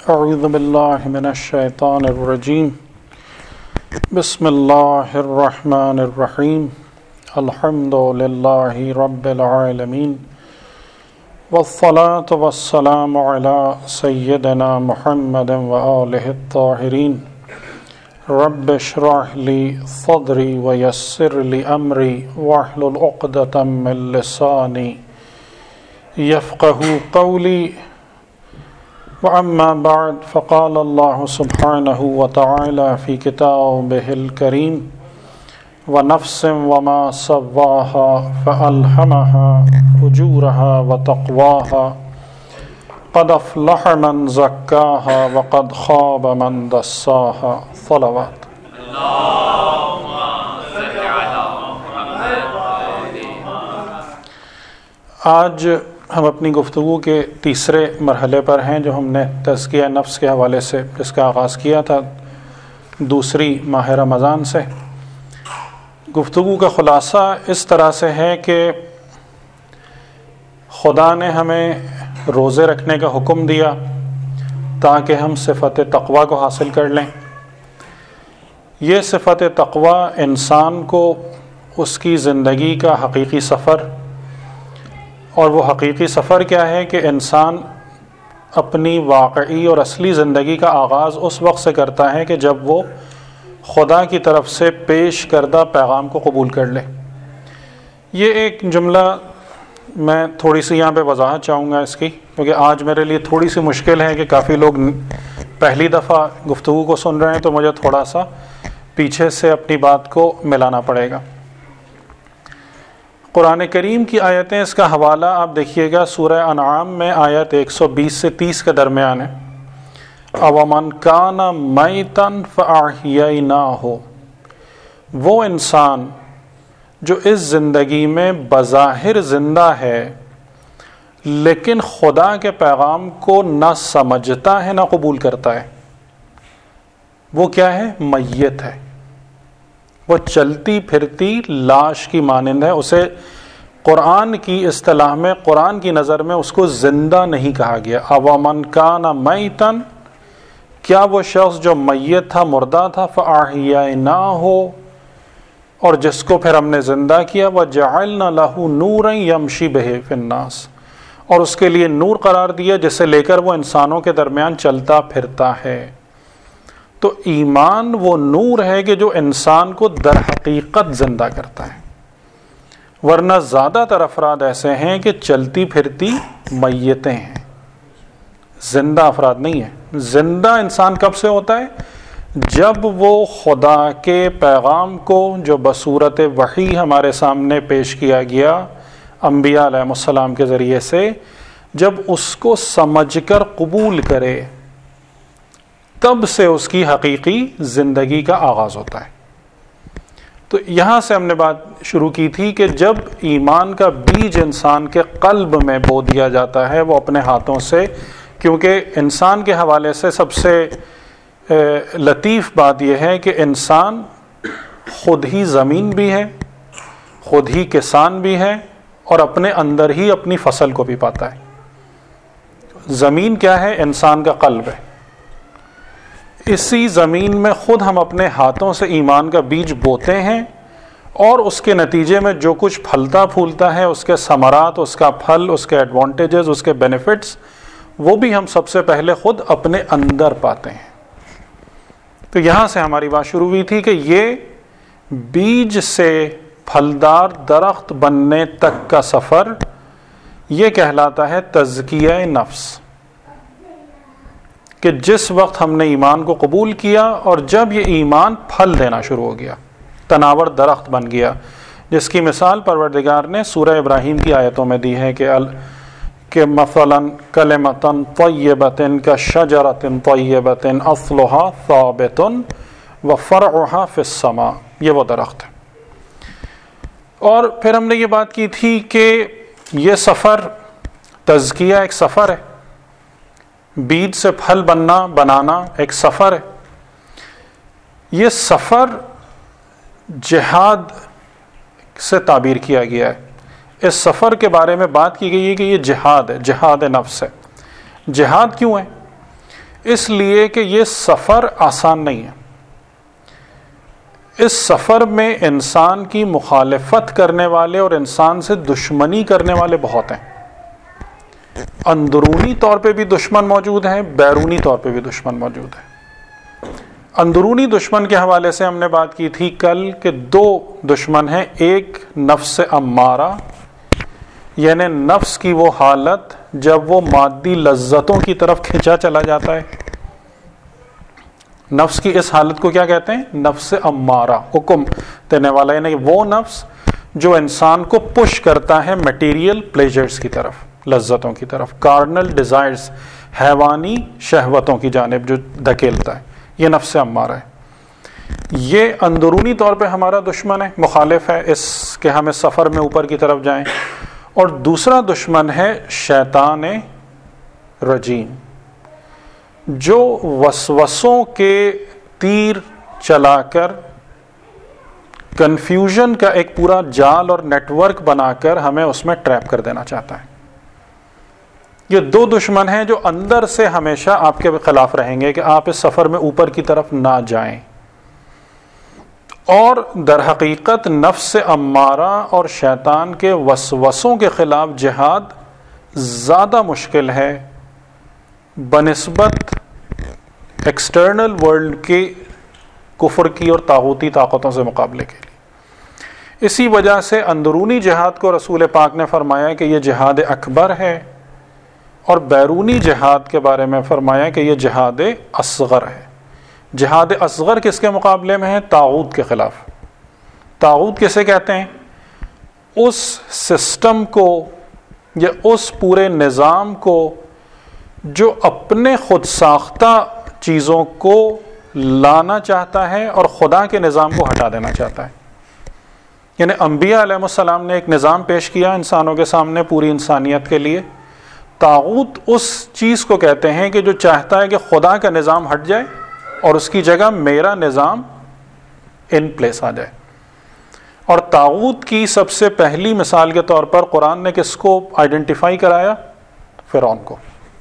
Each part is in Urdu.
اعوذ باللہ من الشیطان الرجیم بسم اللہ الرحمن الرحیم الحمد للہ رب العالمین والصلاة والسلام علی سیدنا محمد وآلہ الطاہرین رب اشرح لی صدری ویسر لی امری واحلل عقدۃ من لسانی یفقہوا قولی وأما بعد فقال الله سبحانه وتعالى في كتابه الكريم ونفس وما سواها فألهمها فجورها وتقواها قد أفلح من زكاها وقد خاب من دساها صلوات آج ہم اپنی گفتگو کے تیسرے مرحلے پر ہیں جو ہم نے تزکیہ نفس کے حوالے سے جس کا آغاز کیا تھا دوسری ماہ رمضان سے۔ گفتگو کا خلاصہ اس طرح سے ہے کہ خدا نے ہمیں روزے رکھنے کا حکم دیا تاکہ ہم صفت تقوی کو حاصل کر لیں۔ یہ صفت تقوی انسان کو اس کی زندگی کا حقیقی سفر، اور وہ حقیقی سفر کیا ہے کہ انسان اپنی واقعی اور اصلی زندگی کا آغاز اس وقت سے کرتا ہے کہ جب وہ خدا کی طرف سے پیش کردہ پیغام کو قبول کر لے۔ یہ ایک جملہ میں تھوڑی سی یہاں پہ وضاحت چاہوں گا اس کی، کیونکہ آج میرے لیے تھوڑی سی مشکل ہے کہ کافی لوگ پہلی دفعہ گفتگو کو سن رہے ہیں، تو مجھے تھوڑا سا پیچھے سے اپنی بات کو ملانا پڑے گا۔ قرآن کریم کی آیتیں، اس کا حوالہ آپ دیکھیے گا سورہ انعام میں آیت 120 سے 30 کے درمیان ہے۔ اَوَمَنْ كَانَ مَيْتًا فَأَحْيَيْنَاهُ، وہ انسان جو اس زندگی میں بظاہر زندہ ہے لیکن خدا کے پیغام کو نہ سمجھتا ہے نہ قبول کرتا ہے، وہ کیا ہے؟ میت ہے، وہ چلتی پھرتی لاش کی مانند ہے۔ اسے قرآن کی اصطلاح میں، قرآن کی نظر میں اس کو زندہ نہیں کہا گیا۔ اَوَمَنْ كَانَ مَيْتًا، کیا وہ شخص جو میت تھا، مردہ تھا، فَأَحْيَيْنَاهُ، اور جس کو پھر ہم نے زندہ کیا، وَجَعَلْنَا لَهُ نُورًا يَمْشِي بِهِ فِي النَّاسِ، اور اس کے لیے نور قرار دیا جسے لے کر وہ انسانوں کے درمیان چلتا پھرتا ہے۔ تو ایمان وہ نور ہے کہ جو انسان کو در حقیقت زندہ کرتا ہے، ورنہ زیادہ تر افراد ایسے ہیں کہ چلتی پھرتی میتیں ہیں، زندہ افراد نہیں ہیں۔ زندہ انسان کب سے ہوتا ہے؟ جب وہ خدا کے پیغام کو جو بصورت وحی ہمارے سامنے پیش کیا گیا انبیاء علیہ السلام کے ذریعے سے، جب اس کو سمجھ کر قبول کرے، تب سے اس کی حقیقی زندگی کا آغاز ہوتا ہے۔ تو یہاں سے ہم نے بات شروع کی تھی کہ جب ایمان کا بیج انسان کے قلب میں بو دیا جاتا ہے، وہ اپنے ہاتھوں سے، کیونکہ انسان کے حوالے سے سب سے لطیف بات یہ ہے کہ انسان خود ہی زمین بھی ہے، خود ہی کسان بھی ہے، اور اپنے اندر ہی اپنی فصل کو بھی پاتا ہے۔ زمین کیا ہے؟ انسان کا قلب ہے۔ اسی زمین میں خود ہم اپنے ہاتھوں سے ایمان کا بیج بوتے ہیں، اور اس کے نتیجے میں جو کچھ پھلتا پھولتا ہے، اس کے ثمرات، اس کا پھل، اس کے ایڈوانٹیجز، اس کے بینیفٹس، وہ بھی ہم سب سے پہلے خود اپنے اندر پاتے ہیں۔ تو یہاں سے ہماری بات شروع ہوئی تھی کہ یہ بیج سے پھلدار درخت بننے تک کا سفر، یہ کہلاتا ہے تزکیہ نفس، کہ جس وقت ہم نے ایمان کو قبول کیا اور جب یہ ایمان پھل دینا شروع ہو گیا، تناور درخت بن گیا، جس کی مثال پروردگار نے سورہ ابراہیم کی آیتوں میں دی ہے کہ مثلا کلمۃ طیبۃ کشجرۃ طیبۃ اصلھا ثابت وفرعھا فی السماء، یہ وہ درخت ہے۔ اور پھر ہم نے یہ بات کی تھی کہ یہ سفر تزکیہ ایک سفر ہے، بیج سے پھل بنانا ایک سفر ہے۔ یہ سفر جہاد سے تعبیر کیا گیا ہے۔ اس سفر کے بارے میں بات کی گئی ہے کہ یہ جہاد ہے، جہاد نفس ہے۔ جہاد کیوں ہے؟ اس لیے کہ یہ سفر آسان نہیں ہے. اس سفر میں انسان کی مخالفت کرنے والے اور انسان سے دشمنی کرنے والے بہت ہیں. اندرونی طور پہ بھی دشمن موجود ہیں، بیرونی طور پہ بھی دشمن موجود ہیں. اندرونی دشمن کے حوالے سے ہم نے بات کی تھی کل کہ دو دشمن ہیں. ایک نفس امارہ، یعنی نفس کی وہ حالت جب وہ مادی لذتوں کی طرف کھینچا چلا جاتا ہے. نفس کی اس حالت کو کیا کہتے ہیں؟ نفس امارہ، حکم دینے والا، یعنی وہ نفس جو انسان کو پش کرتا ہے میٹیریل پلیجرز کی طرف، لذتوں کی طرف، کارنل ڈیزائرز، حیوانی شہوتوں کی جانب جو دھکیلتا ہے، یہ نفس امارہ ہے. یہ اندرونی طور پہ ہمارا دشمن ہے، مخالف ہے اس کہ ہم اس سفر میں اوپر کی طرف جائیں. اور دوسرا دشمن ہے شیطان رجیم، جو وسوسوں کے تیر چلا کر کنفیوژن کا ایک پورا جال اور نیٹ ورک بنا کر ہمیں اس میں ٹریپ کر دینا چاہتا ہے. یہ دو دشمن ہیں جو اندر سے ہمیشہ آپ کے خلاف رہیں گے کہ آپ اس سفر میں اوپر کی طرف نہ جائیں. اور در حقیقت نفس امارہ اور شیطان کے وسوسوں کے خلاف جہاد زیادہ مشکل ہے بنسبت ایکسٹرنل ورلڈ کے کفر کی اور طاغوتی طاقتوں سے مقابلے کے لیے. اسی وجہ سے اندرونی جہاد کو رسول پاک نے فرمایا کہ یہ جہاد اکبر ہے، اور بیرونی جہاد کے بارے میں فرمایا کہ یہ جہاد اصغر ہے. جہاد اصغر کس کے مقابلے میں ہے؟ طاغوت کے خلاف. طاغوت کسے کہتے ہیں؟ اس سسٹم کو یا اس پورے نظام کو جو اپنے خود ساختہ چیزوں کو لانا چاہتا ہے اور خدا کے نظام کو ہٹا دینا چاہتا ہے. یعنی انبیاء علیہ السلام نے ایک نظام پیش کیا انسانوں کے سامنے پوری انسانیت کے لیے. طاغوت اس چیز کو کہتے ہیں کہ جو چاہتا ہے کہ خدا کا نظام ہٹ جائے اور اس کی جگہ میرا نظام ان پلیس آ جائے. اور طاغوت کی سب سے پہلی مثال کے طور پر قرآن نے کس کو آئیڈینٹیفائی کرایا؟ فرعون کو.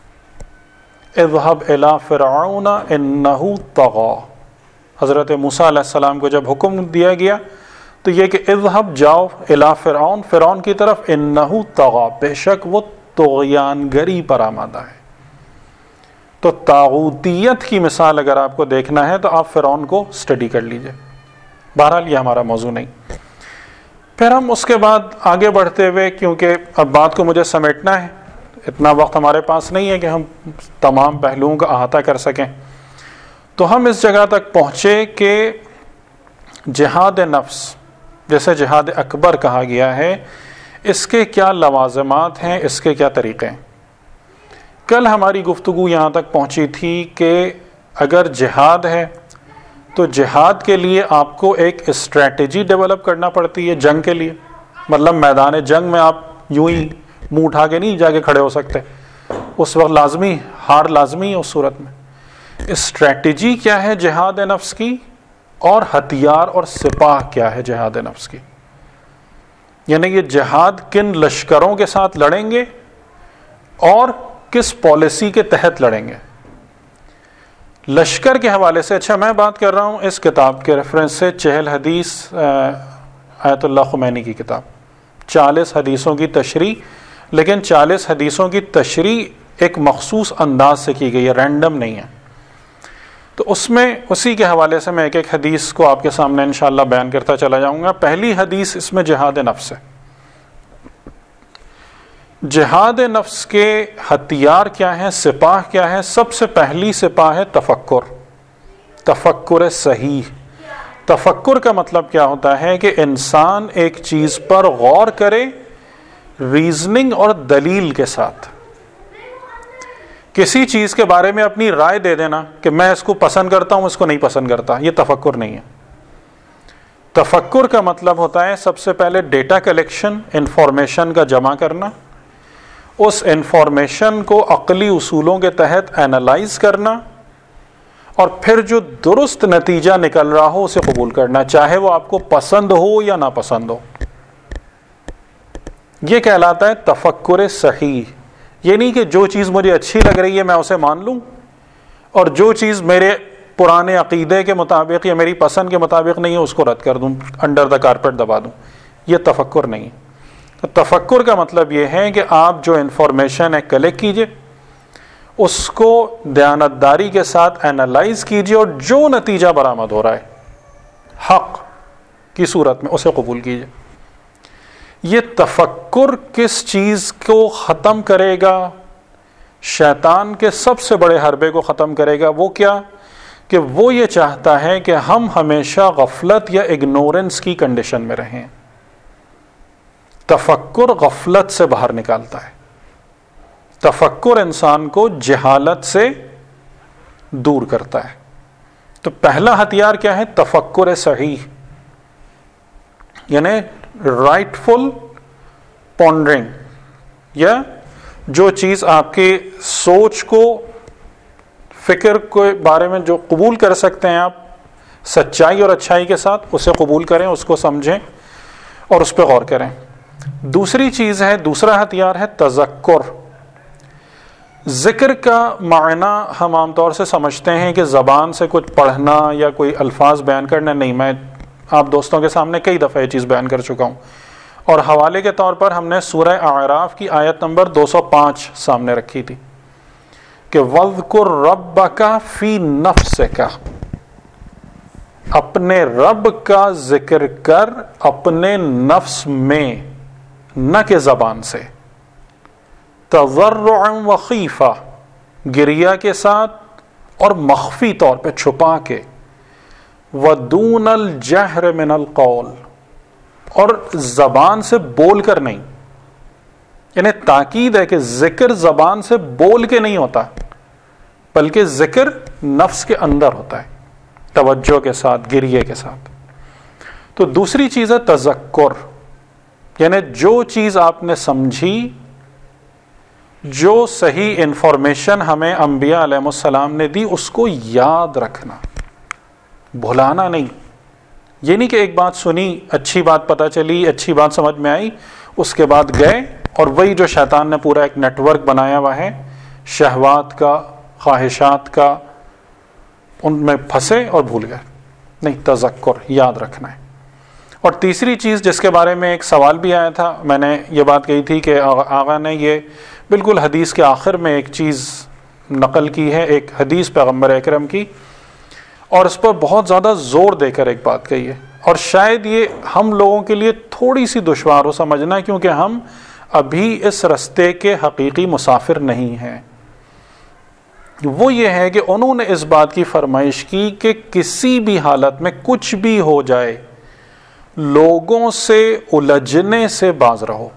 اذهب الى فرعون انه طغى. حضرت موسیٰ علیہ السلام کو جب حکم دیا گیا تو یہ کہ اذهب، جاؤ، الى فرعون، فرعون کی طرف، انه طغى، بے شک وہ طغیان گری پر آمادہ ہے. تو طاغوتیت کی مثال اگر آپ کو دیکھنا ہے تو آپ فرعون کو سٹڈی کر لیجئے. بہرحال یہ ہمارا موضوع نہیں. پھر ہم اس کے بعد آگے بڑھتے ہوئے، کیونکہ اب بات کو مجھے سمیٹنا ہے، اتنا وقت ہمارے پاس نہیں ہے کہ ہم تمام پہلوؤں کا احاطہ کر سکیں، تو ہم اس جگہ تک پہنچے کہ جہاد نفس جیسے جہاد اکبر کہا گیا ہے، اس کے کیا لوازمات ہیں، اس کے کیا طریقے ہیں. کل ہماری گفتگو یہاں تک پہنچی تھی کہ اگر جہاد ہے تو جہاد کے لیے آپ کو ایک اسٹریٹجی ڈیولپ کرنا پڑتی ہے جنگ کے لیے. مطلب میدان جنگ میں آپ یوں ہی منہ اٹھا کے نہیں جا کے کھڑے ہو سکتے، اس وقت لازمی ہار لازمی ہے. اس صورت میں اسٹریٹجی کیا ہے جہاد نفس کی، اور ہتھیار اور سپاہ کیا ہے جہاد نفس کی. یعنی یہ جہاد کن لشکروں کے ساتھ لڑیں گے اور کس پالیسی کے تحت لڑیں گے. لشکر کے حوالے سے، اچھا میں بات کر رہا ہوں اس کتاب کے ریفرنس سے، 40 حدیث آیت اللہ خمینی کی کتاب، 40 حدیثوں کی تشریح، لیکن 40 حدیثوں کی تشریح ایک مخصوص انداز سے کی گئی ہے، رینڈم نہیں ہے. تو اس میں اسی کے حوالے سے میں ایک ایک حدیث کو آپ کے سامنے انشاءاللہ بیان کرتا چلا جاؤں گا. پہلی حدیث اس میں جہاد نفس ہے. جہاد نفس کے ہتھیار کیا ہیں، سپاہ کیا ہے؟ سب سے پہلی سپاہ ہے تفکر، تفکر صحیح. تفکر کا مطلب کیا ہوتا ہے کہ انسان ایک چیز پر غور کرے ریزننگ اور دلیل کے ساتھ. کسی چیز کے بارے میں اپنی رائے دے دینا کہ میں اس کو پسند کرتا ہوں، اس کو نہیں پسند کرتا، یہ تفکر نہیں ہے. تفکر کا مطلب ہوتا ہے سب سے پہلے ڈیٹا کلیکشن، انفارمیشن کا جمع کرنا، اس انفارمیشن کو عقلی اصولوں کے تحت اینالائز کرنا، اور پھر جو درست نتیجہ نکل رہا ہو اسے قبول کرنا، چاہے وہ آپ کو پسند ہو یا ناپسند ہو. یہ کہلاتا ہے تفکر صحیح. یہ نہیں کہ جو چیز مجھے اچھی لگ رہی ہے میں اسے مان لوں اور جو چیز میرے پرانے عقیدے کے مطابق یا میری پسند کے مطابق نہیں ہے اس کو رد کر دوں, انڈر دا کارپیٹ دبا دوں. یہ تفکر نہیں ہے. تو تفکر کا مطلب یہ ہے کہ آپ جو انفارمیشن ہے کلیکٹ کیجئے, اس کو دیانتداری کے ساتھ اینالائز کیجئے, اور جو نتیجہ برآمد ہو رہا ہے حق کی صورت میں اسے قبول کیجئے. یہ تفکر کس چیز کو ختم کرے گا؟ شیطان کے سب سے بڑے حربے کو ختم کرے گا. وہ کیا؟ کہ وہ یہ چاہتا ہے کہ ہم ہمیشہ غفلت یا اگنورنس کی کنڈیشن میں رہیں. تفکر غفلت سے باہر نکالتا ہے. تفکر انسان کو جہالت سے دور کرتا ہے. تو پہلا ہتھیار کیا ہے؟ تفکر صحیح, یعنی رائٹ فل پونڈرنگ, یا جو چیز آپ کی سوچ کو, فکر کے بارے میں جو قبول کر سکتے ہیں آپ سچائی اور اچھائی کے ساتھ, اسے قبول کریں, اس کو سمجھیں اور اس پہ غور کریں. دوسری چیز ہے, دوسرا ہتھیار ہے تذکر. ذکر کا معنی ہم عام طور سے سمجھتے ہیں کہ زبان سے کچھ پڑھنا یا کوئی الفاظ بیان کرنا. نہیں, میں آپ دوستوں کے سامنے کئی دفعہ یہ چیز بیان کر چکا ہوں, اور حوالے کے طور پر ہم نے سورہ اعراف کی آیت نمبر 205 سامنے رکھی تھی کہ وَاذْكُرْ رَبَّكَ فِي نَفْسِكَ, اپنے رب کا ذکر کر اپنے نفس میں, نہ کہ زبان سے. تضرعا وخیفہ, گریہ کے ساتھ اور مخفی طور پہ چھپا کے. وَدُونَ الْجَهْرِ مِنَ الْقَوْلِ, اور زبان سے بول کر نہیں. یعنی تاکید ہے کہ ذکر زبان سے بول کے نہیں ہوتا, بلکہ ذکر نفس کے اندر ہوتا ہے, توجہ کے ساتھ, گریہ کے ساتھ. تو دوسری چیز ہے تذکر, یعنی جو چیز آپ نے سمجھی, جو صحیح انفارمیشن ہمیں انبیاء علیہ السلام نے دی, اس کو یاد رکھنا, بھلانا نہیں. یہ نہیں کہ ایک بات سنی, اچھی بات پتہ چلی, اچھی بات سمجھ میں آئی, اس کے بعد گئے اور وہی جو شیطان نے پورا ایک نیٹ ورک بنایا ہوا ہے شہوات کا, خواہشات کا, ان میں پھنسے اور بھول گئے. نہیں, تذکر, یاد رکھنا ہے. اور تیسری چیز جس کے بارے میں ایک سوال بھی آیا تھا, میں نے یہ بات کہی تھی کہ آقا نے یہ بالکل حدیث کے آخر میں ایک چیز نقل کی ہے, ایک حدیث پیغمبر اکرم کی, اور اس پر بہت زیادہ زور دے کر ایک بات کہی ہے. اور شاید یہ ہم لوگوں کے لیے تھوڑی سی دشوار ہو سمجھنا, کیونکہ ہم ابھی اس رستے کے حقیقی مسافر نہیں ہیں. وہ یہ ہے کہ انہوں نے اس بات کی فرمائش کی کہ کسی بھی حالت میں کچھ بھی ہو جائے, لوگوں سے الجھنے سے باز رہو.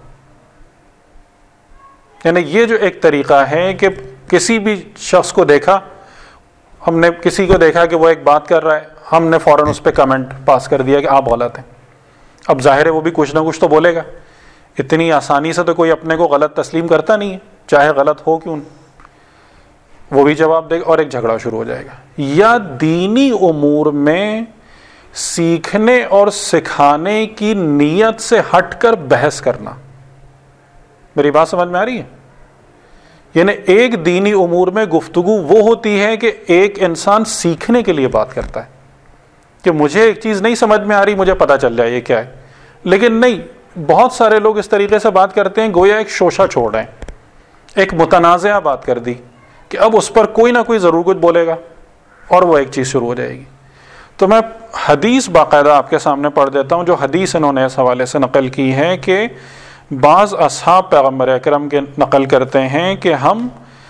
یعنی یہ جو ایک طریقہ ہے کہ کسی بھی شخص کو دیکھا, ہم نے کسی کو دیکھا کہ وہ ایک بات کر رہا ہے, ہم نے فوراً اس پہ کمنٹ پاس کر دیا کہ آپ غلط ہیں. اب ظاہر ہے وہ بھی کچھ نہ کچھ تو بولے گا, اتنی آسانی سے تو کوئی اپنے کو غلط تسلیم کرتا نہیں ہے, چاہے غلط ہو کیوں. وہ بھی جواب دے گا اور ایک جھگڑا شروع ہو جائے گا. یا دینی امور میں سیکھنے اور سکھانے کی نیت سے ہٹ کر بحث کرنا. میری بات سمجھ میں آ رہی ہے؟ یعنی ایک دینی امور میں گفتگو وہ ہوتی ہے کہ ایک انسان سیکھنے کے لیے بات کرتا ہے کہ مجھے ایک چیز نہیں سمجھ میں آ رہی, مجھے پتا چل جائے یہ کیا ہے. لیکن نہیں, بہت سارے لوگ اس طریقے سے بات کرتے ہیں گویا ایک شوشہ چھوڑ رہے ہیں, ایک متنازعہ بات کر دی کہ اب اس پر کوئی نہ کوئی ضرور کچھ بولے گا اور وہ ایک چیز شروع ہو جائے گی. تو میں حدیث باقاعدہ آپ کے سامنے پڑھ دیتا ہوں, جو حدیث انہوں نے اس حوالے سے نقل کی ہے کہ بعض اصحاب پیغمبر اکرم کے نقل کرتے ہیں کہ ہم,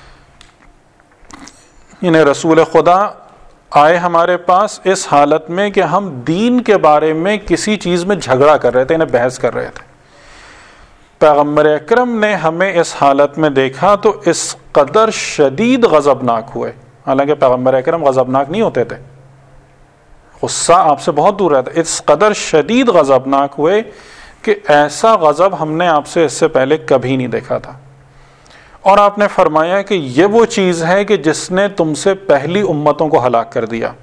انہیں رسول خدا آئے ہمارے پاس اس حالت میں کہ ہم دین کے بارے میں کسی چیز میں جھگڑا کر رہے تھے, انہیں بحث کر رہے تھے. پیغمبر اکرم نے ہمیں اس حالت میں دیکھا تو اس قدر شدید غضبناک ہوئے. حالانکہ پیغمبر اکرم غضبناک نہیں ہوتے تھے, غصہ آپ سے بہت دور رہتا. اس قدر شدید غضبناک ہوئے کہ ایسا غضب ہم نے آپ سے اس سے پہلے کبھی نہیں دیکھا تھا. اور آپ نے فرمایا کہ یہ وہ چیز ہے کہ جس نے تم سے پہلی امتوں کو ہلاک کر دیا.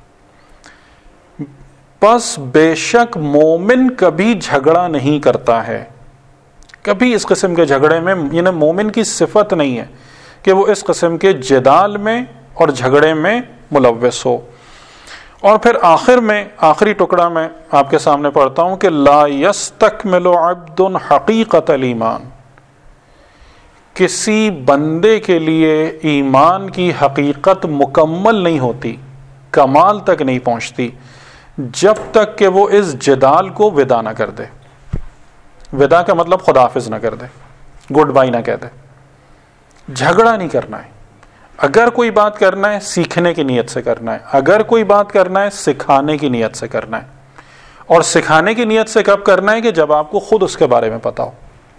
پس بے شک مومن کبھی جھگڑا نہیں کرتا ہے. کبھی اس قسم کے جھگڑے میں, یعنی مومن کی صفت نہیں ہے کہ وہ اس قسم کے جدال میں اور جھگڑے میں ملوث ہو. اور پھر آخر میں آخری ٹکڑا میں آپ کے سامنے پڑھتا ہوں کہ لا یستکمل عبد حقیقت الایمان، کسی بندے کے لیے ایمان کی حقیقت مکمل نہیں ہوتی، کمال تک نہیں پہنچتی جب تک کہ وہ اس جدال کو ودا نہ کر دے. ودا کا مطلب خداحافظ نہ کر دے، گڈ بائی نہ کہہ دے. جھگڑا نہیں کرنا ہے. اگر کوئی بات کرنا ہے سیکھنے کی نیت سے کرنا ہے، اگر کوئی بات کرنا ہے سکھانے کی نیت سے کرنا ہے. اور سکھانے کی نیت سے کب کرنا ہے؟ کہ جب آپ کو خود اس کے بارے میں پتا ہو.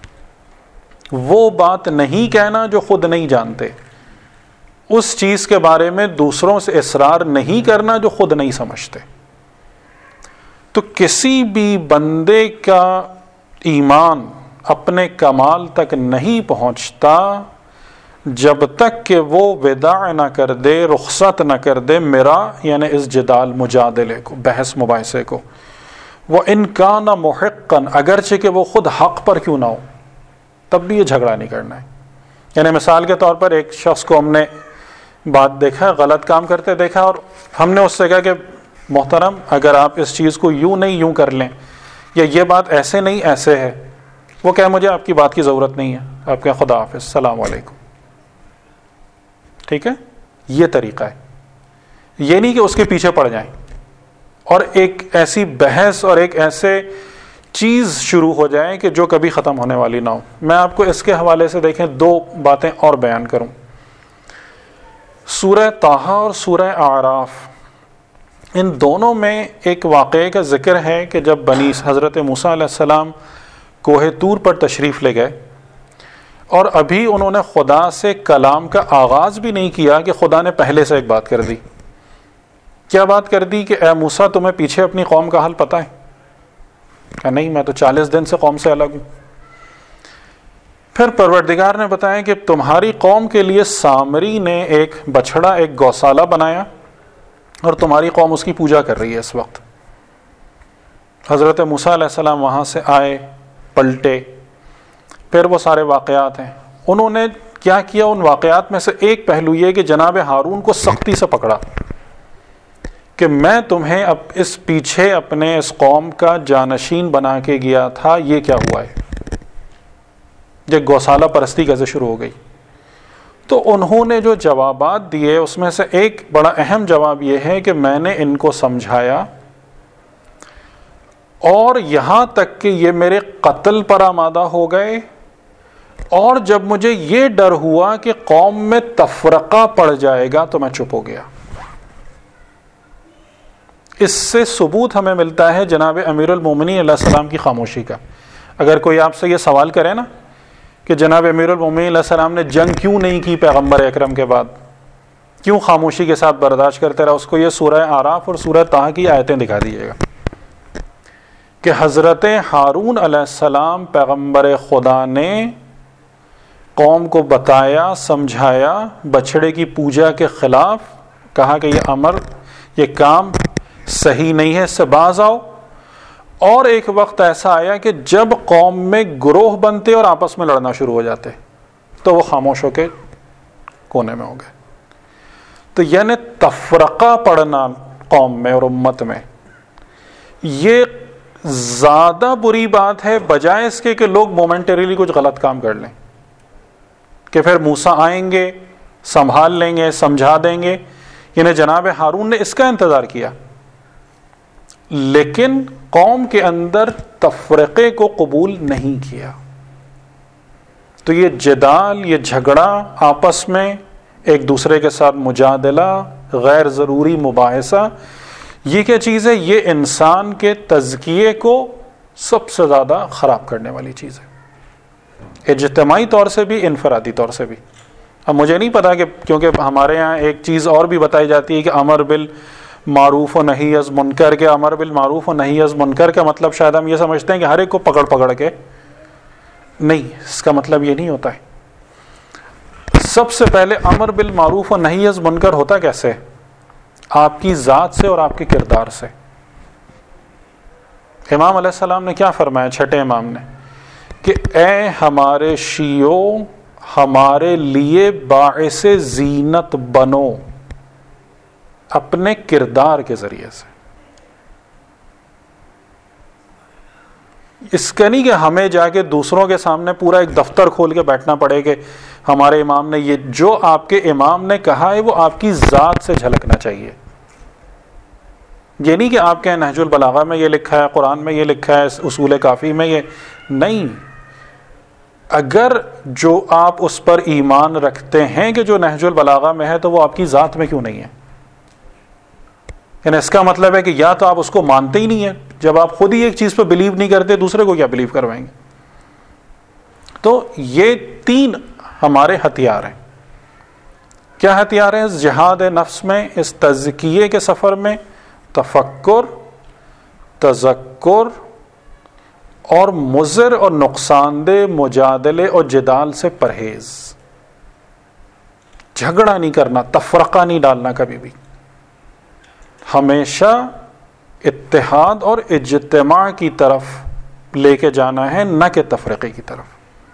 وہ بات نہیں کہنا جو خود نہیں جانتے، اس چیز کے بارے میں دوسروں سے اصرار نہیں کرنا جو خود نہیں سمجھتے. تو کسی بھی بندے کا ایمان اپنے کمال تک نہیں پہنچتا جب تک کہ وہ وداع نہ کر دے، رخصت نہ کر دے میرا یعنی اس جدال مجادلے کو، بحث مباحثے کو. وہ ان کان محقا، اگرچہ کہ وہ خود حق پر کیوں نہ ہو، تب بھی یہ جھگڑا نہیں کرنا ہے. یعنی مثال کے طور پر ایک شخص کو ہم نے بات دیکھا، غلط کام کرتے دیکھا، اور ہم نے اس سے کہا کہ محترم اگر آپ اس چیز کو یوں نہیں یوں کر لیں، یا یہ بات ایسے نہیں ایسے ہے. وہ کہے مجھے آپ کی بات کی ضرورت نہیں ہے. آپ کہیں خدا حافظ، السلام علیکم. ٹھیک ہے، یہ طریقہ ہے. یہ نہیں کہ اس کے پیچھے پڑ جائیں اور ایک ایسی بحث اور ایک ایسے چیز شروع ہو جائے کہ جو کبھی ختم ہونے والی نہ ہو. میں آپ کو اس کے حوالے سے دیکھیں دو باتیں اور بیان کروں. سورہ طٰہٰ اور سورہ اعراف، ان دونوں میں ایک واقعے کا ذکر ہے کہ جب حضرت موسیٰ علیہ السلام کوہ طور پر تشریف لے گئے اور ابھی انہوں نے خدا سے کلام کا آغاز بھی نہیں کیا کہ خدا نے پہلے سے ایک بات کر دی. کیا بات کر دی؟ کہ اے موسیٰ تمہیں پیچھے اپنی قوم کا حال پتہ ہے؟ کہ نہیں، میں تو 40 دن سے قوم سے الگ ہوں. پھر پروردگار نے بتایا کہ تمہاری قوم کے لیے سامری نے ایک بچھڑا، ایک گوسالہ بنایا اور تمہاری قوم اس کی پوجا کر رہی ہے اس وقت. حضرت موسیٰ علیہ السلام وہاں سے آئے، پلٹے. پھر وہ سارے واقعات ہیں. انہوں نے کیا کیا؟ ان واقعات میں سے ایک پہلو یہ کہ جناب ہارون کو سختی سے پکڑا کہ میں تمہیں اب اس پیچھے اپنے اس قوم کا جانشین بنا کے گیا تھا، یہ کیا ہوا ہے؟ یہ گوسالہ پرستی کیسے شروع ہو گئی؟ تو انہوں نے جو جوابات دیے اس میں سے ایک بڑا اہم جواب یہ ہے کہ میں نے ان کو سمجھایا اور یہاں تک کہ یہ میرے قتل پر آمادہ ہو گئے، اور جب مجھے یہ ڈر ہوا کہ قوم میں تفرقہ پڑ جائے گا تو میں چپ ہو گیا. اس سے ثبوت ہمیں ملتا ہے جناب امیر المومنین علیہ السلام کی خاموشی کا. اگر کوئی آپ سے یہ سوال کرے نا کہ جناب امیر المومنین علیہ السلام نے جنگ کیوں نہیں کی پیغمبر اکرم کے بعد، کیوں خاموشی کے ساتھ برداشت کرتے رہا، اس کو یہ سورہ اعراف اور سورہ طٰہٰ کی آیتیں دکھا دیجیے گا کہ حضرت ہارون علیہ السلام پیغمبر خدا نے قوم کو بتایا، سمجھایا، بچھڑے کی پوجا کے خلاف، کہا کہ یہ کام صحیح نہیں ہے، اس سے باز آؤ. اور ایک وقت ایسا آیا کہ جب قوم میں گروہ بنتے اور آپس میں لڑنا شروع ہو جاتے تو وہ خاموش ہو کے کونے میں ہو گئے. تو یعنی تفرقہ پڑنا قوم میں اور امت میں یہ زیادہ بری بات ہے بجائے اس کے کہ لوگ مومنٹریلی کچھ غلط کام کر لیں کہ پھر موسیٰ آئیں گے، سنبھال لیں گے، سمجھا دیں گے. یعنی جناب ہارون نے اس کا انتظار کیا، لیکن قوم کے اندر تفرقے کو قبول نہیں کیا. تو یہ جدال، یہ جھگڑا آپس میں ایک دوسرے کے ساتھ مجادلہ، غیر ضروری مباحثہ، یہ کیا چیز ہے؟ یہ انسان کے تزکیے کو سب سے زیادہ خراب کرنے والی چیز ہے، اجتماعی طور سے بھی، انفرادی طور سے بھی. اب مجھے نہیں پتا کہ کیونکہ ہمارے یہاں ایک چیز اور بھی بتائی جاتی ہے کہ امر بالمعروف و نہی از منکر کے، امر بالمعروف و نہی از منکر کا مطلب شاید ہم یہ سمجھتے ہیں کہ ہر ایک کو پکڑ کے، نہیں، اس کا مطلب یہ نہیں ہوتا ہے. سب سے پہلے امر بالمعروف و نہی از منکر ہوتا کیسے؟ آپ کی ذات سے اور آپ کے کردار سے. امام علیہ السلام نے کیا فرمایا، چھٹے امام نے، کہ اے ہمارے شیعوں، ہمارے لیے باعث زینت بنو. اپنے کردار کے ذریعے سے. اس کا نہیں کہ ہمیں جا کے دوسروں کے سامنے پورا ایک دفتر کھول کے بیٹھنا پڑے کہ ہمارے امام نے یہ، جو آپ کے امام نے کہا ہے وہ آپ کی ذات سے جھلکنا چاہیے. یہ نہیں کہ آپ کے نہج البلاغہ میں یہ لکھا ہے، قرآن میں یہ لکھا ہے، اصول کافی میں یہ نہیں. اگر جو آپ اس پر ایمان رکھتے ہیں کہ جو نہج البلاغہ میں ہے تو وہ آپ کی ذات میں کیوں نہیں ہے؟ یعنی اس کا مطلب ہے کہ یا تو آپ اس کو مانتے ہی نہیں ہیں. جب آپ خود ہی ایک چیز پہ بلیو نہیں کرتے دوسرے کو کیا بلیو کروائیں گے؟ تو یہ 3 ہمارے ہتھیار ہیں. کیا ہتھیار ہیں اس جہاد نفس میں، اس تزکیے کے سفر میں؟ تفکر، تذکر اور مضر اور نقصان دہ مجادلے اور جدال سے پرہیز. جھگڑا نہیں کرنا، تفرقہ نہیں ڈالنا کبھی بھی. ہمیشہ اتحاد اور اجتماع کی طرف لے کے جانا ہے، نہ کہ تفرقے کی طرف.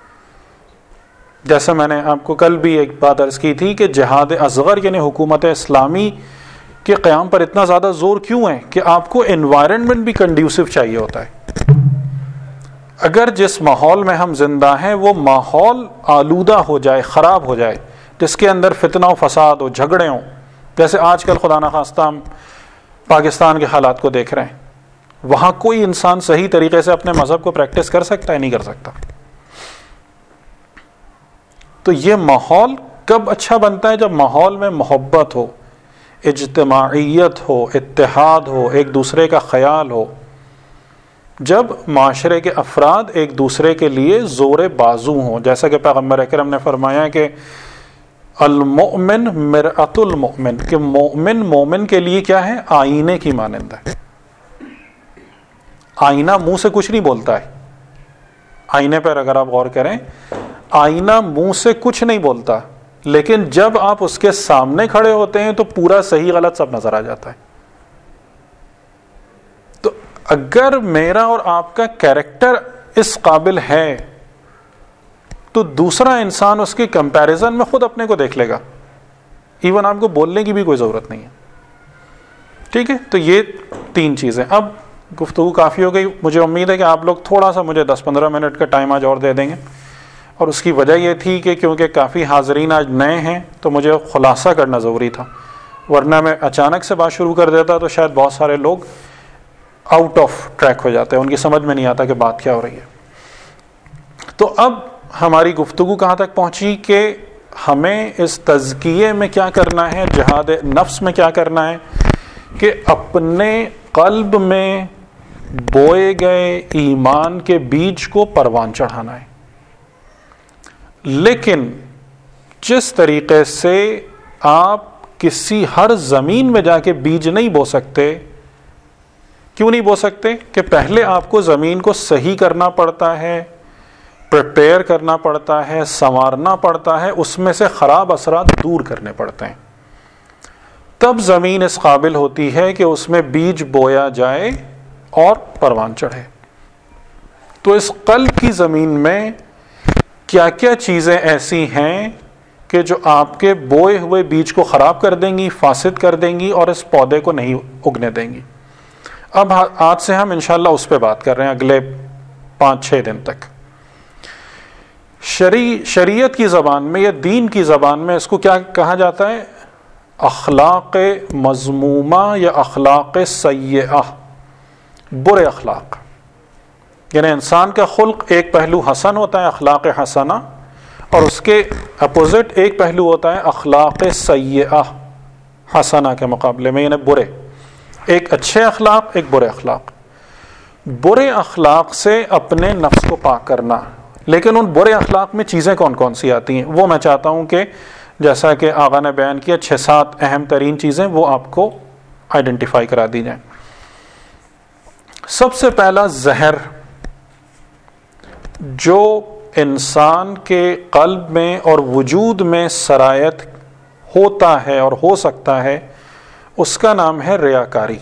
جیسے میں نے آپ کو کل بھی ایک بات عرض کی تھی کہ جہاد اصغر یعنی حکومت اسلامی کے قیام پر اتنا زیادہ زور کیوں ہے کہ آپ کو انوائرنمنٹ بھی کنڈیوسو چاہیے ہوتا ہے. اگر جس ماحول میں ہم زندہ ہیں وہ ماحول آلودہ ہو جائے، خراب ہو جائے، جس کے اندر فتنہ و فساد ہو، جھگڑے ہوں، جیسے آج کل خدا نخواستہ ہم پاکستان کے حالات کو دیکھ رہے ہیں، وہاں کوئی انسان صحیح طریقے سے اپنے مذہب کو پریکٹس کر سکتا ہے؟ نہیں کر سکتا. تو یہ ماحول کب اچھا بنتا ہے؟ جب ماحول میں محبت ہو، اجتماعیت ہو، اتحاد ہو، ایک دوسرے کا خیال ہو، جب معاشرے کے افراد ایک دوسرے کے لیے زور بازو ہوں. جیسا کہ پیغمبر اکرم نے فرمایا کہ المؤمن مرآت المؤمن، کہ مومن کے لیے کیا ہے؟ آئینے کی مانند ہے. آئینہ منہ سے کچھ نہیں بولتا ہے. آئینے پر اگر آپ غور کریں، آئینہ منہ سے کچھ نہیں بولتا، لیکن جب آپ اس کے سامنے کھڑے ہوتے ہیں تو پورا صحیح غلط سب نظر آ جاتا ہے. تو اگر میرا اور آپ کا کیریکٹر اس قابل ہے تو دوسرا انسان اس کے کمپیریزن میں خود اپنے کو دیکھ لے گا. ایون آپ کو بولنے کی بھی کوئی ضرورت نہیں ہے. ٹھیک ہے، تو یہ 3 چیزیں. اب گفتگو کافی ہو گئی. مجھے امید ہے کہ آپ لوگ تھوڑا سا مجھے 10-15 منٹ کا ٹائم آج اور دے دیں گے، اور اس کی وجہ یہ تھی کہ کیونکہ کافی حاضرین آج نئے ہیں تو مجھے خلاصہ کرنا ضروری تھا، ورنہ میں اچانک سے بات شروع کر دیتا تو شاید بہت سارے لوگ آؤٹ آف ٹریک ہو جاتے ہیں، ان کی سمجھ میں نہیں آتا کہ بات کیا ہو رہی ہے. تو اب ہماری گفتگو کہاں تک پہنچی کہ ہمیں اس تزکیے میں کیا کرنا ہے، جہاد نفس میں کیا کرنا ہے، کہ اپنے قلب میں بوئے گئے ایمان کے بیج کو پروان چڑھانا ہے. لیکن جس طریقے سے آپ کسی ہر زمین میں جا کے بیج نہیں بو سکتے. کیوں نہیں بو سکتے؟ کہ پہلے آپ کو زمین کو صحیح کرنا پڑتا ہے، پریپیئر کرنا پڑتا ہے، سنوارنا پڑتا ہے، اس میں سے خراب اثرات دور کرنے پڑتے ہیں، تب زمین اس قابل ہوتی ہے کہ اس میں بیج بویا جائے اور پروان چڑھے. تو اس قلب کی زمین میں کیا کیا چیزیں ایسی ہیں کہ جو آپ کے بوئے ہوئے بیج کو خراب کر دیں گی، فاسد کر دیں گی اور اس پودے کو نہیں اگنے دیں گی. اب آج سے ہم انشاءاللہ اس پہ بات کر رہے ہیں اگلے 5-6 دن تک. شریعت کی زبان میں یا دین کی زبان میں اس کو کیا کہا جاتا ہے؟ اخلاق مذمومہ یا اخلاق سیئہ، برے اخلاق. یعنی انسان کا خلق ایک پہلو حسن ہوتا ہے، اخلاق حسنہ، اور اس کے اپوزٹ ایک پہلو ہوتا ہے اخلاق سیئہ، حسنہ کے مقابلے میں، یعنی برے. ایک اچھے اخلاق، ایک برے اخلاق. برے اخلاق سے اپنے نفس کو پاک کرنا. لیکن ان برے اخلاق میں چیزیں کون کون سی آتی ہیں وہ میں چاہتا ہوں کہ جیسا کہ آغا نے بیان کیا 6-7 اہم ترین چیزیں وہ آپ کو آئیڈینٹیفائی کرا دی جائیں. سب سے پہلا زہر جو انسان کے قلب میں اور وجود میں سرایت ہوتا ہے اور ہو سکتا ہے، اس کا نام ہے ریاکاری.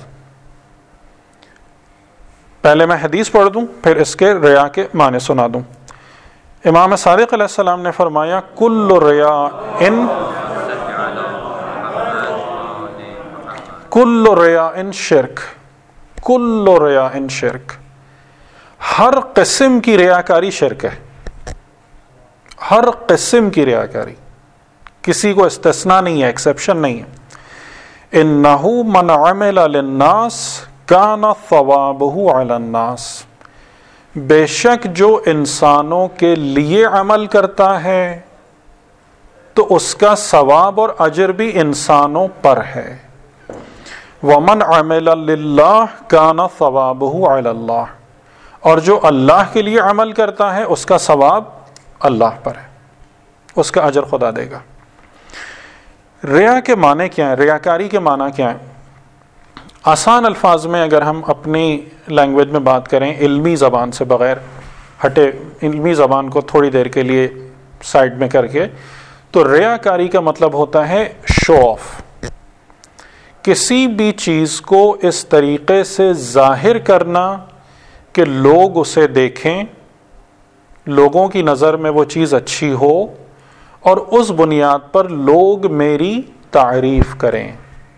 پہلے میں حدیث پڑھ دوں پھر اس کے ریا کے معنی سنا دوں. امام صادق علیہ السلام نے فرمایا کل ریاء کل ریاء شرک، کل ریاء شرک، ہر قسم کی ریاکاری شرک ہے، ہر قسم کی ریاکاری، کسی کو استثناء نہیں ہے، ایکسیپشن نہیں ہے۔ انہ من عمل للناس کان ثوابہ علی الناس، بے شک جو انسانوں کے لیے عمل کرتا ہے تو اس کا ثواب اور اجر بھی انسانوں پر ہے۔ ومن عمل للہ کان ثوابہ علی اللہ، اور جو اللہ کے لیے عمل کرتا ہے اس کا ثواب اللہ پر ہے، اس کا اجر خدا دے گا۔ ریا کے معنی کیا ہیں؟ ریاکاری کے معنی کیا ہیں؟ آسان الفاظ میں اگر ہم اپنی لینگویج میں بات کریں، علمی زبان سے بغیر ہٹے، علمی زبان کو تھوڑی دیر کے لیے سائڈ میں کر کے، تو ریاکاری کا مطلب ہوتا ہے شو آف، کسی بھی چیز کو اس طریقے سے ظاہر کرنا کہ لوگ اسے دیکھیں، لوگوں کی نظر میں وہ چیز اچھی ہو اور اس بنیاد پر لوگ میری تعریف کریں۔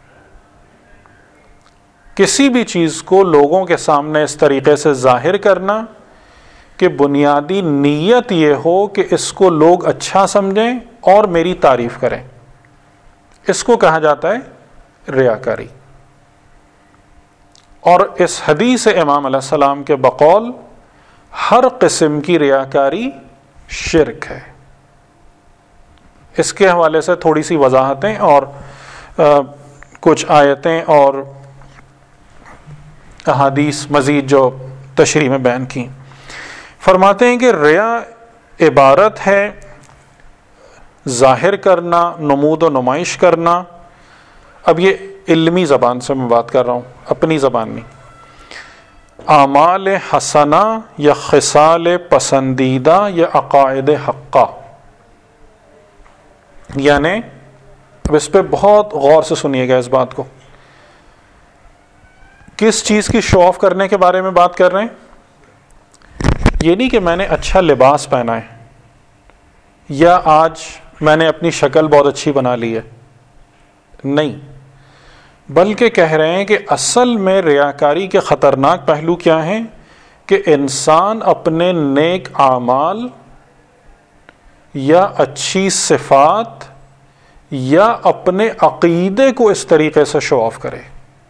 کسی بھی چیز کو لوگوں کے سامنے اس طریقے سے ظاہر کرنا کہ بنیادی نیت یہ ہو کہ اس کو لوگ اچھا سمجھیں اور میری تعریف کریں، اس کو کہا جاتا ہے ریاکاری۔ اور اس حدیث امام علیہ السلام کے بقول ہر قسم کی ریاکاری شرک ہے۔ اس کے حوالے سے تھوڑی سی وضاحتیں اور کچھ آیتیں اور احادیث مزید جو تشریح میں بیان کی۔ فرماتے ہیں کہ ریا عبارت ہے ظاہر کرنا، نمود و نمائش کرنا۔ اب یہ علمی زبان سے میں بات کر رہا ہوں، اپنی زبان میں۔ اعمال حسنہ یا خصال پسندیدہ یا عقائد حقہ، یعنی اب اس پہ بہت غور سے سنیے گا اس بات کو۔ کس چیز کی شو آف کرنے کے بارے میں بات کر رہے ہیں؟ یہ نہیں کہ میں نے اچھا لباس پہنا ہے یا آج میں نے اپنی شکل بہت اچھی بنا لی ہے، نہیں، بلکہ کہہ رہے ہیں کہ اصل میں ریاکاری کے خطرناک پہلو کیا ہیں کہ انسان اپنے نیک اعمال یا اچھی صفات یا اپنے عقیدے کو اس طریقے سے شو آف کرے۔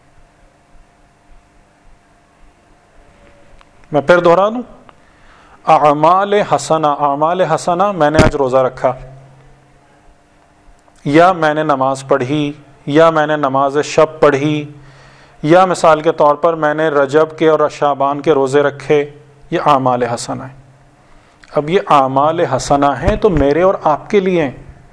میں پھر دہرا دوں، اعمال حسنہ، اعمال حسنہ، میں نے آج روزہ رکھا، یا میں نے نماز پڑھی، یا میں نے نماز شب پڑھی، یا مثال کے طور پر میں نے رجب کے اور شعبان کے روزے رکھے، یہ اعمال حسنہ ہیں۔ اب یہ اعمال حسنہ ہیں تو میرے اور آپ کے لیے ہیں۔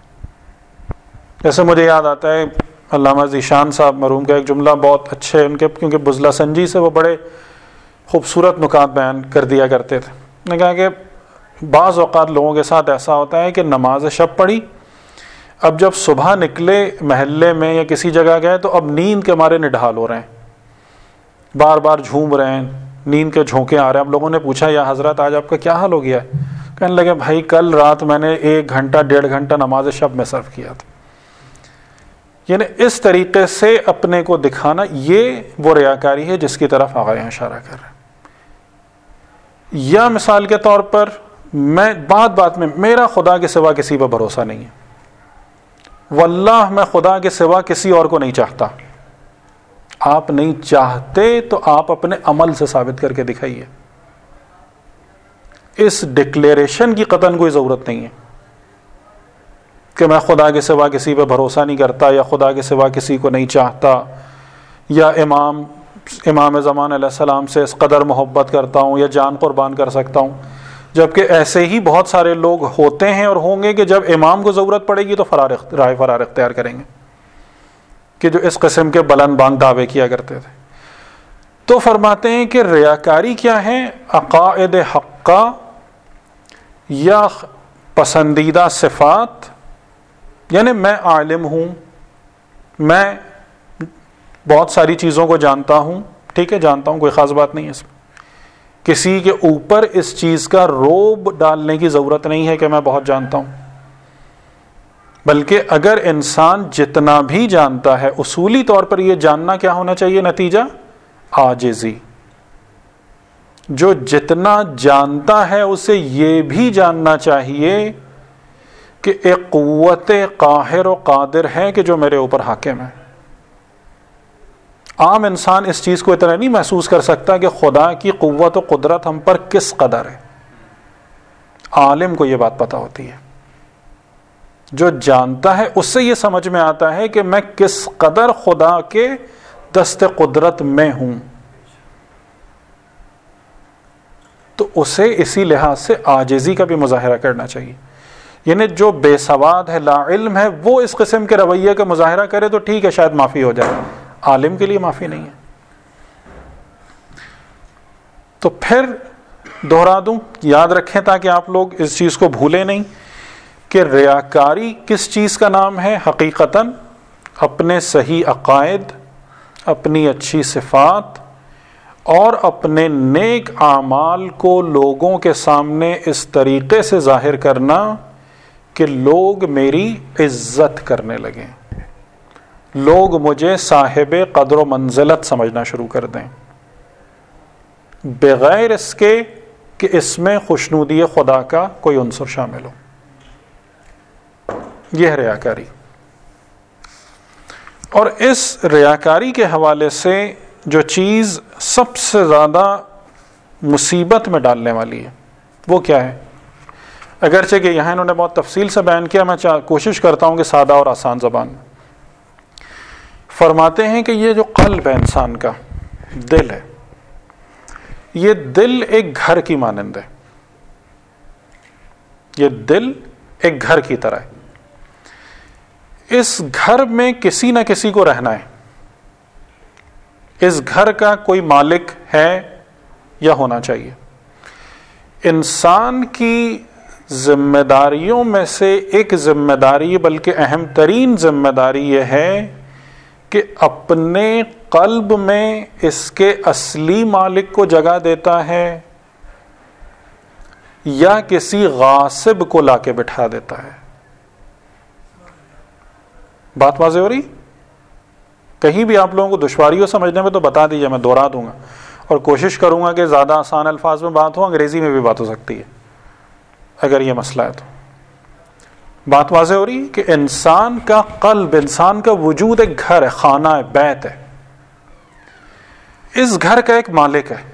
جیسے مجھے یاد آتا ہے علامہ ذیشان صاحب مرحوم کا ایک جملہ بہت اچھے، ان کے کیونکہ بزلہ سنجی سے وہ بڑے خوبصورت نکات بیان کر دیا کرتے تھے۔ نے کہا کہ بعض اوقات لوگوں کے ساتھ ایسا ہوتا ہے کہ نماز شب پڑھی، اب جب صبح نکلے محلے میں یا کسی جگہ گئے تو اب نیند کے مارے نڈھال ہو رہے ہیں، بار بار جھوم رہے ہیں، نیند کے جھونکے آ رہے ہیں۔ اب لوگوں نے پوچھا یا حضرت آج آپ کا کیا حال ہو گیا ہے؟ کہنے لگے بھائی کل رات میں نے 1 گھنٹہ 1.5 گھنٹہ نماز شب میں صرف کیا تھا۔ یعنی اس طریقے سے اپنے کو دکھانا، یہ وہ ریاکاری ہے جس کی طرف آقا یہاں اشارہ کر رہے ہیں۔ یا مثال کے طور پر میں بات میں میرا خدا کے سوا کسی پر بھروسہ نہیں ہے، واللہ میں خدا کے سوا کسی اور کو نہیں چاہتا۔ آپ نہیں چاہتے تو آپ اپنے عمل سے ثابت کر کے دکھائیے۔ اس ڈکلیریشن کی قطعاً کوئی ضرورت نہیں ہے کہ میں خدا کے سوا کسی پہ بھروسہ نہیں کرتا، یا خدا کے سوا کسی کو نہیں چاہتا، یا امام زمان علیہ السلام سے اس قدر محبت کرتا ہوں یا جان قربان کر سکتا ہوں۔ جبکہ ایسے ہی بہت سارے لوگ ہوتے ہیں اور ہوں گے کہ جب امام کو ضرورت پڑے گی تو رائے فرار اختیار کریں گے، کہ جو اس قسم کے بلند بانگ دعوے کیا کرتے تھے۔ تو فرماتے ہیں کہ ریاکاری کیا ہے؟ عقائد حقہ یا پسندیدہ صفات، یعنی میں عالم ہوں، میں بہت ساری چیزوں کو جانتا ہوں، ٹھیک ہے، جانتا ہوں، کوئی خاص بات نہیں ہے اس میں، کسی کے اوپر اس چیز کا روب ڈالنے کی ضرورت نہیں ہے کہ میں بہت جانتا ہوں، بلکہ اگر انسان جتنا بھی جانتا ہے اصولی طور پر یہ جاننا کیا ہونا چاہیے نتیجہ؟ عاجزی. جو جتنا جانتا ہے اسے یہ بھی جاننا چاہیے کہ ایک قوت قاہر و قادر ہے کہ جو میرے اوپر حاکم ہے. عام انسان اس چیز کو اتنا نہیں محسوس کر سکتا کہ خدا کی قوت و قدرت ہم پر کس قدر ہے. عالم کو یہ بات پتہ ہوتی ہے. جو جانتا ہے اس سے یہ سمجھ میں آتا ہے کہ میں کس قدر خدا کے دست قدرت میں ہوں. تو اسے اسی لحاظ سے عاجزی کا بھی مظاہرہ کرنا چاہیے. یعنی جو بے سواد ہے، لا علم ہے، وہ اس قسم کے رویے کا مظاہرہ کرے تو ٹھیک ہے، شاید معافی ہو جائے. عالم کے لیے معافی نہیں ہے. تو پھر دوہرا دوں، یاد رکھیں تاکہ آپ لوگ اس چیز کو بھولیں نہیں کہ ریاکاری کس چیز کا نام ہے؟ حقیقتاً اپنے صحیح عقائد، اپنی اچھی صفات اور اپنے نیک اعمال کو لوگوں کے سامنے اس طریقے سے ظاہر کرنا کہ لوگ میری عزت کرنے لگیں، لوگ مجھے صاحب قدر و منزلت سمجھنا شروع کر دیں، بغیر اس کے کہ اس میں خوشنودی خدا کا کوئی عنصر شامل ہو. یہ ہے ریاکاری. اور اس ریاکاری کے حوالے سے جو چیز سب سے زیادہ مصیبت میں ڈالنے والی ہے وہ کیا ہے؟ اگرچہ کہ یہاں انہوں نے بہت تفصیل سے بیان کیا، میں کوشش کرتا ہوں کہ سادہ اور آسان زبان میں. فرماتے ہیں کہ یہ جو قلب ہے انسان کا، دل ہے، یہ دل ایک گھر کی مانند ہے. یہ دل ایک گھر کی طرح ہے. اس گھر میں کسی نہ کسی کو رہنا ہے. اس گھر کا کوئی مالک ہے یا ہونا چاہیے. انسان کی ذمہ داریوں میں سے ایک ذمہ داری، بلکہ اہم ترین ذمہ داری یہ ہے کہ اپنے قلب میں اس کے اصلی مالک کو جگہ دیتا ہے یا کسی غاصب کو لا کے بٹھا دیتا ہے. بات واضح ہو رہی؟ کہیں بھی آپ لوگوں کو دشواری ہو سمجھنے میں تو بتا دیجیے، میں دوہرا دوں گا اور کوشش کروں گا کہ زیادہ آسان الفاظ میں بات ہو. انگریزی میں بھی بات ہو سکتی ہے اگر یہ مسئلہ ہے تو. بات واضح ہو رہی کہ انسان کا قلب، انسان کا وجود ایک گھر ہے، خانہ ہے، بیت ہے. اس گھر کا ایک مالک ہے.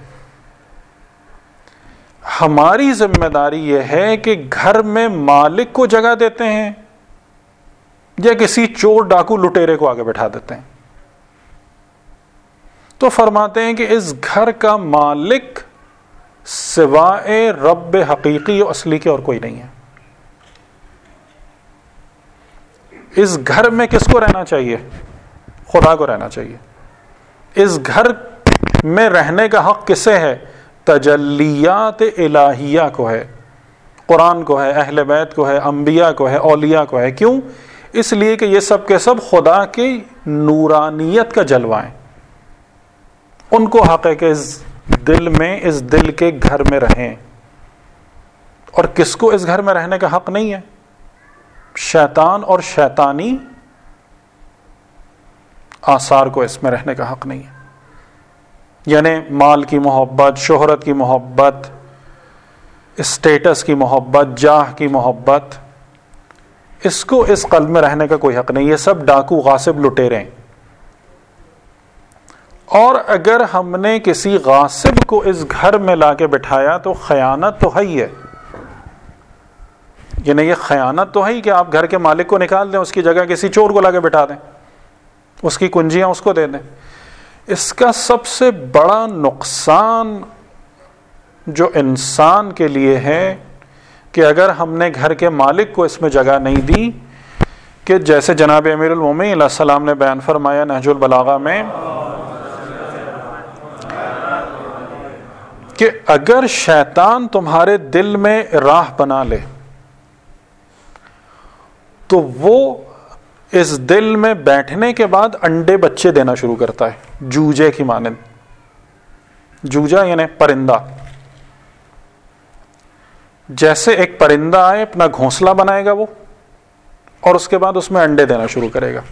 ہماری ذمہ داری یہ ہے کہ گھر میں مالک کو جگہ دیتے ہیں یا کسی چور ڈاکو لٹیرے کو آگے بٹھا دیتے ہیں. تو فرماتے ہیں کہ اس گھر کا مالک سوائے رب حقیقی و اصلی کے اور کوئی نہیں ہے. اس گھر میں کس کو رہنا چاہیے؟ خدا کو رہنا چاہیے. اس گھر میں رہنے کا حق کسے ہے؟ تجلیات الہیہ کو ہے، قرآن کو ہے، اہل بیت کو ہے، انبیاء کو ہے، اولیاء کو ہے. کیوں؟ اس لیے کہ یہ سب کے سب خدا کی نورانیت کا جلوہ ہیں. ان کو حق ہے کہ اس دل میں، اس دل کے گھر میں رہیں. اور کس کو اس گھر میں رہنے کا حق نہیں ہے؟ شیطان اور شیطانی آثار کو اس میں رہنے کا حق نہیں ہے. یعنی مال کی محبت، شہرت کی محبت، اسٹیٹس کی محبت، جاہ کی محبت، اس کو اس قلب میں رہنے کا کوئی حق نہیں. یہ سب ڈاکو، غاصب، لٹیرے ہیں. اور اگر ہم نے کسی غاصب کو اس گھر میں لا کے بٹھایا تو خیانت تو ہے ہی ہے. یعنی یہ خیانت تو ہے ہی کہ آپ گھر کے مالک کو نکال دیں، اس کی جگہ کسی چور کو لا کے بٹھا دیں، اس کی کنجیاں اس کو دے دیں. اس کا سب سے بڑا نقصان جو انسان کے لیے ہے کہ اگر ہم نے گھر کے مالک کو اس میں جگہ نہیں دی، کہ جیسے جناب امیر المومنین علیہ السلام نے بیان فرمایا نہج البلاغہ میں کہ اگر شیطان تمہارے دل میں راہ بنا لے تو وہ اس دل میں بیٹھنے کے بعد انڈے بچے دینا شروع کرتا ہے، جوجے کی مانند. جوجا یعنی پرندہ. جیسے ایک پرندہ آئے اپنا گھونسلہ بنائے گا وہ، اور اس کے بعد اس میں انڈے دینا شروع کرے گا،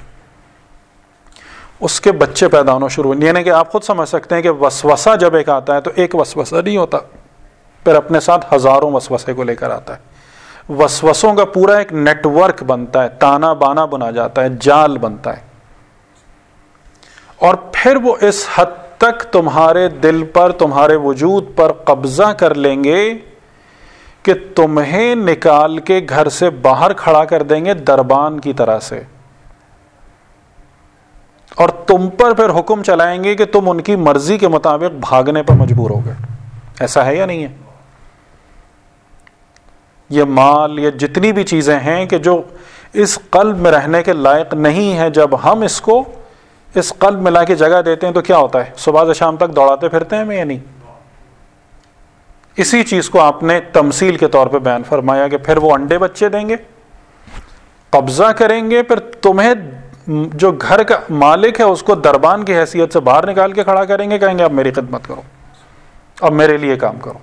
اس کے بچے پیدا ہونا شروع، یعنی کہ آپ خود سمجھ سکتے ہیں کہ وسوسہ جب ایک آتا ہے تو ایک وسوسہ نہیں ہوتا، پھر اپنے ساتھ ہزاروں وسوسے کو لے کر آتا ہے، وسوسوں کا پورا ایک نیٹ ورک بنتا ہے، تانا بانا بنا جاتا ہے، جال بنتا ہے، اور پھر وہ اس حد تک تمہارے دل پر، تمہارے وجود پر قبضہ کر لیں گے کہ تمہیں نکال کے گھر سے باہر کھڑا کر دیں گے دربان کی طرح سے، اور تم پر پھر حکم چلائیں گے کہ تم ان کی مرضی کے مطابق بھاگنے پر مجبور ہو گئے۔ ایسا ہے یا نہیں ہے؟ یہ مال، یہ جتنی بھی چیزیں ہیں کہ جو اس قلب میں رہنے کے لائق نہیں ہے، جب ہم اس کو اس قلب میں لا کے جگہ دیتے ہیں تو کیا ہوتا ہے؟ صبح سے شام تک دوڑاتے پھرتے ہیں ہمیں یا نہیں؟ اسی چیز کو آپ نے تمثیل کے طور پہ بیان فرمایا کہ پھر وہ انڈے بچے دیں گے، قبضہ کریں گے، پھر تمہیں جو گھر کا مالک ہے اس کو دربان کی حیثیت سے باہر نکال کے کھڑا کریں گے، کہیں گے اب میری خدمت کرو، اب میرے لیے کام کرو۔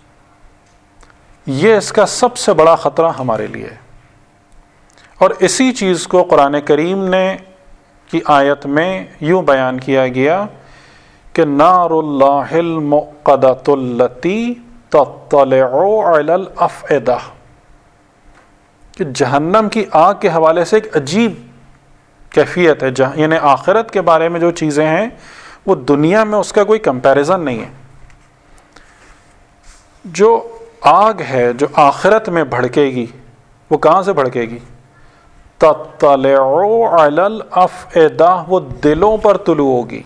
یہ اس کا سب سے بڑا خطرہ ہمارے لیے ہے، اور اسی چیز کو قرآن کریم نے کی آیت میں یوں بیان کیا گیا کہ نار اللہ الموقدۃ التی تطلع علی الافئدہ، کہ جہنم کی آگ کے حوالے سے ایک عجیب کیفیت ہے، یعنی آخرت کے بارے میں جو چیزیں ہیں وہ دنیا میں اس کا کوئی کمپیریزن نہیں ہے۔ جو آگ ہے جو آخرت میں بھڑکے گی وہ کہاں سے بھڑکے گی؟ تطلع علی الافئدہ، وہ دلوں پر طلوع ہوگی،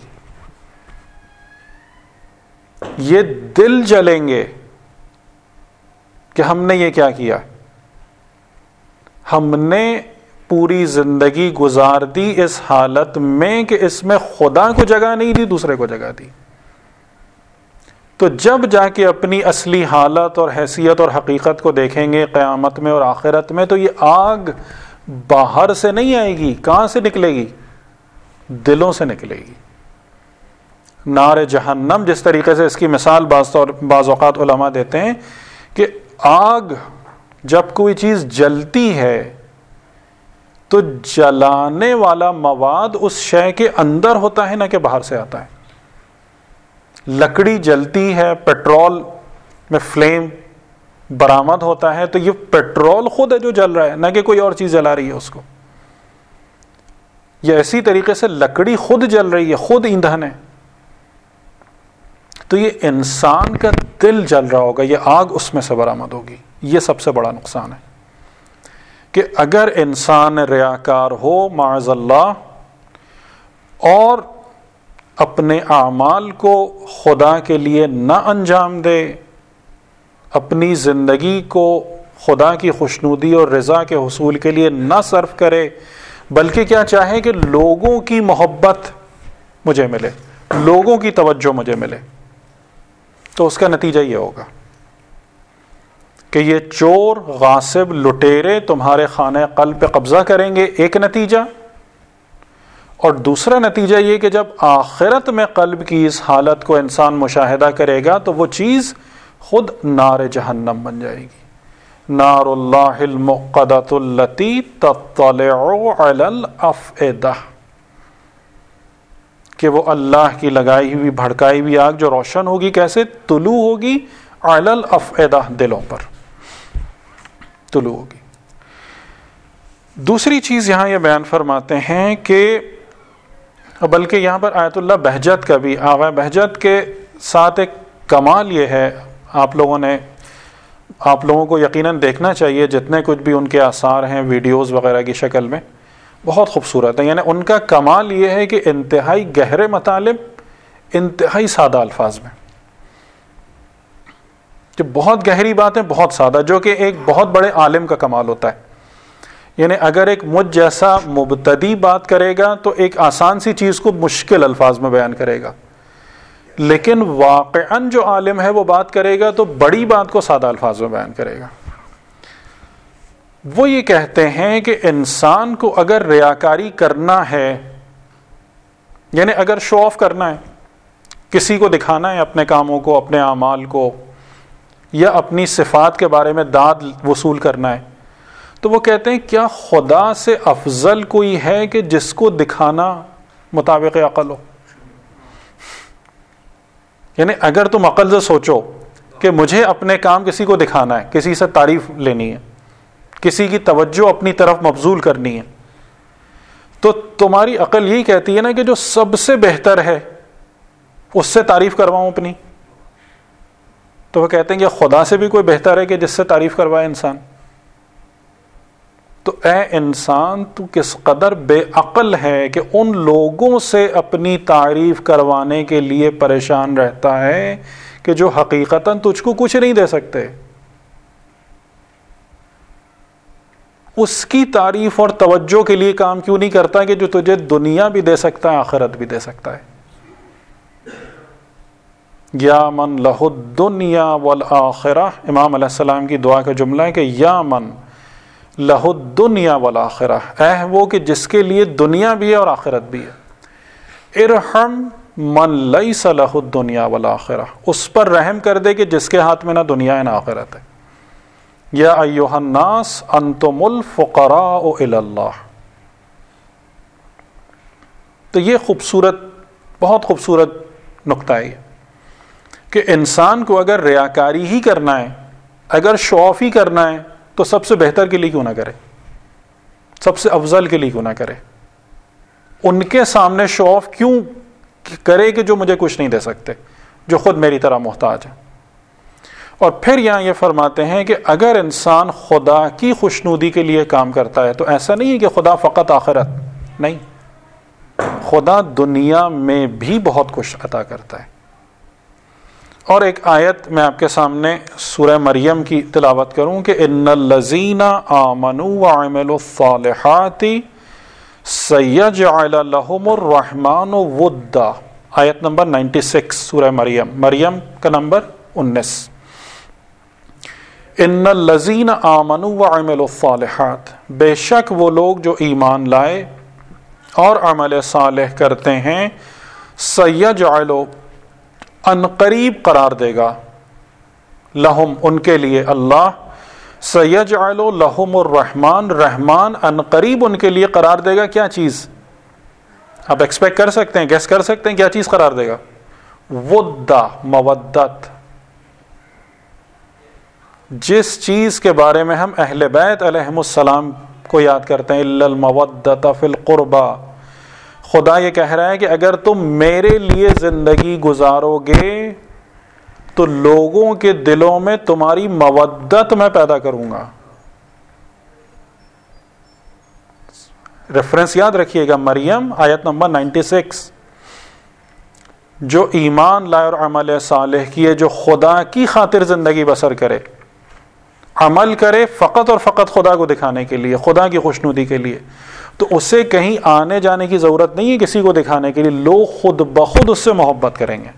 یہ دل جلیں گے کہ ہم نے یہ کیا کیا، ہم نے پوری زندگی گزار دی اس حالت میں کہ اس میں خدا کو جگہ نہیں دی، دوسرے کو جگہ دی۔ تو جب جا کے اپنی اصلی حالت اور حیثیت اور حقیقت کو دیکھیں گے قیامت میں اور آخرت میں، تو یہ آگ باہر سے نہیں آئے گی، کہاں سے نکلے گی؟ دلوں سے نکلے گی۔ نار جہنم، جس طریقے سے اس کی مثال بعض اوقات علماء دیتے ہیں کہ آگ جب کوئی چیز جلتی ہے تو جلانے والا مواد اس شے کے اندر ہوتا ہے، نہ کہ باہر سے آتا ہے۔ لکڑی جلتی ہے، پیٹرول میں فلیم برآمد ہوتا ہے، تو یہ پیٹرول خود ہے جو جل رہا ہے، نہ کہ کوئی اور چیز جلا رہی ہے اس کو۔ یا اسی طریقے سے لکڑی خود جل رہی ہے، خود ایندھن ہے۔ تو یہ انسان کا دل جل رہا ہوگا، یہ آگ اس میں سے برآمد ہوگی۔ یہ سب سے بڑا نقصان ہے کہ اگر انسان ریاکار ہو معاذ اللہ اور اپنے اعمال کو خدا کے لیے نہ انجام دے، اپنی زندگی کو خدا کی خوشنودی اور رضا کے حصول کے لیے نہ صرف کرے، بلکہ کیا چاہے کہ لوگوں کی محبت مجھے ملے، لوگوں کی توجہ مجھے ملے، تو اس کا نتیجہ یہ ہوگا کہ یہ چور، غاصب، لٹیرے تمہارے خانہ قلب پہ قبضہ کریں گے، ایک نتیجہ، اور دوسرا نتیجہ یہ کہ جب آخرت میں قلب کی اس حالت کو انسان مشاہدہ کرے گا تو وہ چیز خود نار جہنم بن جائے گی۔ نار اللہ الموقدۃ التی تطلع علی الافئدہ، کہ وہ اللہ کی لگائی ہوئی بھڑکائی ہوئی آگ جو روشن ہوگی، کیسے طلوع ہوگی؟ علی الافئدہ، دلوں پر طلوع ہوگی۔ دوسری چیز یہاں یہ بیان فرماتے ہیں کہ بلکہ یہاں پر آیت اللہ بہجت کا بھی، آغا بہجت کے ساتھ ایک کمال یہ ہے، آپ لوگوں کو یقیناً دیکھنا چاہیے، جتنے کچھ بھی ان کے آثار ہیں ویڈیوز وغیرہ کی شکل میں، بہت خوبصورت ہے۔ یعنی ان کا کمال یہ ہے کہ انتہائی گہرے مطالب انتہائی سادہ الفاظ میں، کہ بہت گہری باتیں بہت سادہ، جو کہ ایک بہت بڑے عالم کا کمال ہوتا ہے۔ یعنی اگر ایک مجھ جیسا مبتدی بات کرے گا تو ایک آسان سی چیز کو مشکل الفاظ میں بیان کرے گا، لیکن واقعاً جو عالم ہے وہ بات کرے گا تو بڑی بات کو سادہ الفاظ میں بیان کرے گا۔ وہ یہ کہتے ہیں کہ انسان کو اگر ریاکاری کرنا ہے، یعنی اگر شو آف کرنا ہے، کسی کو دکھانا ہے اپنے کاموں کو، اپنے اعمال کو، یا اپنی صفات کے بارے میں داد وصول کرنا ہے، تو وہ کہتے ہیں کیا خدا سے افضل کوئی ہے کہ جس کو دکھانا مطابق عقل ہو؟ یعنی اگر تم عقل سے سوچو کہ مجھے اپنے کام کسی کو دکھانا ہے، کسی سے تعریف لینی ہے، کسی کی توجہ اپنی طرف مبذول کرنی ہے، تو تمہاری عقل یہی کہتی ہے نا کہ جو سب سے بہتر ہے اس سے تعریف کرواؤں اپنی. تو وہ کہتے ہیں کہ خدا سے بھی کوئی بہتر ہے کہ جس سے تعریف کروائے انسان. تو اے انسان تو کس قدر بے عقل ہے کہ ان لوگوں سے اپنی تعریف کروانے کے لیے پریشان رہتا ہے کہ جو حقیقتاً تجھ کو کچھ نہیں دے سکتے. اس کی تعریف اور توجہ کے لیے کام کیوں نہیں کرتا کہ جو تجھے دنیا بھی دے سکتا ہے آخرت بھی دے سکتا ہے. یا من لہ الدنیا والآخرہ، امام علیہ السلام کی دعا کا جملہ ہے کہ یا من لہ الدنیا والآخرہ، اے وہ کہ جس کے لیے دنیا بھی ہے اور آخرت بھی ہے. ارحم من لیس لہ الدنیا والآخرہ، اس پر رحم کر دے کہ جس کے ہاتھ میں نہ دنیا ہے نہ آخرت ہے. یا ایھا الناس انتم الفقراء الی اللہ. تو یہ خوبصورت، بہت خوبصورت نقطہ ہے کہ انسان کو اگر ریاکاری ہی کرنا ہے، اگر شو آف ہی کرنا ہے، تو سب سے بہتر کے لیے کیوں نہ کرے، سب سے افضل کے لیے کیوں نہ کرے. ان کے سامنے شو آف کیوں کرے کہ جو مجھے کچھ نہیں دے سکتے، جو خود میری طرح محتاج ہے. اور پھر یہاں یہ فرماتے ہیں کہ اگر انسان خدا کی خوشنودی کے لیے کام کرتا ہے تو ایسا نہیں ہے کہ خدا فقط آخرت، نہیں، خدا دنیا میں بھی بہت کچھ عطا کرتا ہے. اور ایک آیت میں آپ کے سامنے سورہ مریم کی تلاوت کروں کہ ان الذین آمنوا وعملوا الصالحات سیجعل لهم الرحمن ودا، آیت نمبر 96 سورہ مریم کا نمبر 19. ان الذین آمنوا وعملوا الصالحات، بے شک وہ لوگ جو ایمان لائے اور عمل صالح کرتے ہیں، سیجعل ان قریب قرار دے گا، لہم ان کے لیے اللہ، سیجعل لہم الرحمن، رحمان ان قریب ان کے لیے قرار دے گا. کیا چیز آپ ایکسپیکٹ کر سکتے ہیں، گیس کر سکتے ہیں کیا چیز قرار دے گا؟ ودا، مودت. جس چیز کے بارے میں ہم اہل بیت علیہم السلام کو یاد کرتے ہیں، الا المودۃ فی القربى، خدا یہ کہہ رہا ہے کہ اگر تم میرے لیے زندگی گزارو گے تو لوگوں کے دلوں میں تمہاری مودت میں پیدا کروں گا. ریفرنس یاد رکھیے گا، مریم آیت نمبر 96. جو ایمان لائے اور عمل صالح کیے، جو خدا کی خاطر زندگی بسر کرے، عمل کرے فقط اور فقط خدا کو دکھانے کے لیے، خدا کی خوشنودی کے لیے، تو اسے کہیں آنے جانے کی ضرورت نہیں ہے کسی کو دکھانے کے لیے. لوگ خود بخود اس سے محبت کریں گے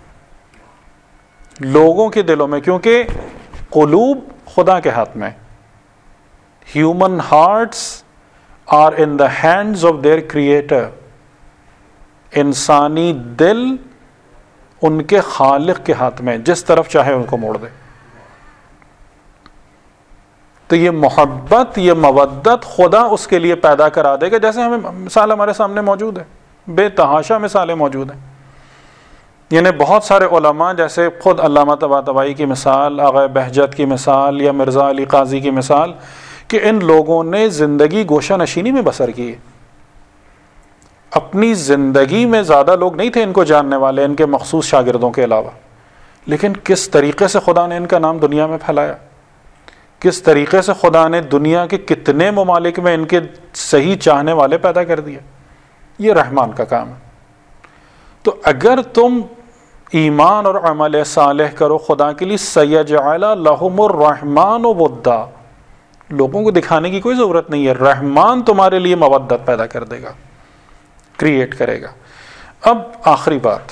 لوگوں کے دلوں میں، کیونکہ قلوب خدا کے ہاتھ میں. Human hearts are in the hands of their creator, انسانی دل ان کے خالق کے ہاتھ میں، جس طرف چاہے ان کو موڑ دے. تو یہ محبت، یہ مودت خدا اس کے لیے پیدا کرا دے گا. جیسے ہمیں مثال ہمارے سامنے موجود ہے، بے تحاشا مثالیں موجود ہیں. یعنی بہت سارے علماء، جیسے خود علامہ طباطبائی کی مثال، آغا بہجت کی مثال، یا مرزا علی قاضی کی مثال، کہ ان لوگوں نے زندگی گوشہ نشینی میں بسر کی. اپنی زندگی میں زیادہ لوگ نہیں تھے ان کو جاننے والے، ان کے مخصوص شاگردوں کے علاوہ، لیکن کس طریقے سے خدا نے ان کا نام دنیا میں پھیلایا، کس طریقے سے خدا نے دنیا کے کتنے ممالک میں ان کے صحیح چاہنے والے پیدا کر دیے. یہ رحمان کا کام ہے. تو اگر تم ایمان اور عمل صالح کرو خدا کے لیے، سیجعل لہم الرحمن ودا، لوگوں کو دکھانے کی کوئی ضرورت نہیں ہے، رحمان تمہارے لیے مودت پیدا کر دے گا، کریٹ کرے گا. اب آخری بات،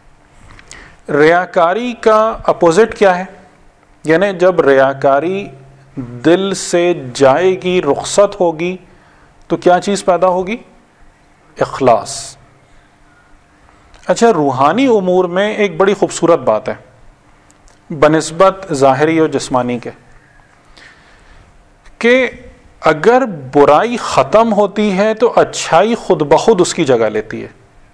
ریاکاری کا اپوزٹ کیا ہے؟ یعنی جب ریاکاری دل سے جائے گی، رخصت ہوگی، تو کیا چیز پیدا ہوگی؟ اخلاص. اچھا، روحانی امور میں ایک بڑی خوبصورت بات ہے بنسبت ظاہری اور جسمانی کے، کہ اگر برائی ختم ہوتی ہے تو اچھائی خود بخود اس کی جگہ لیتی ہے.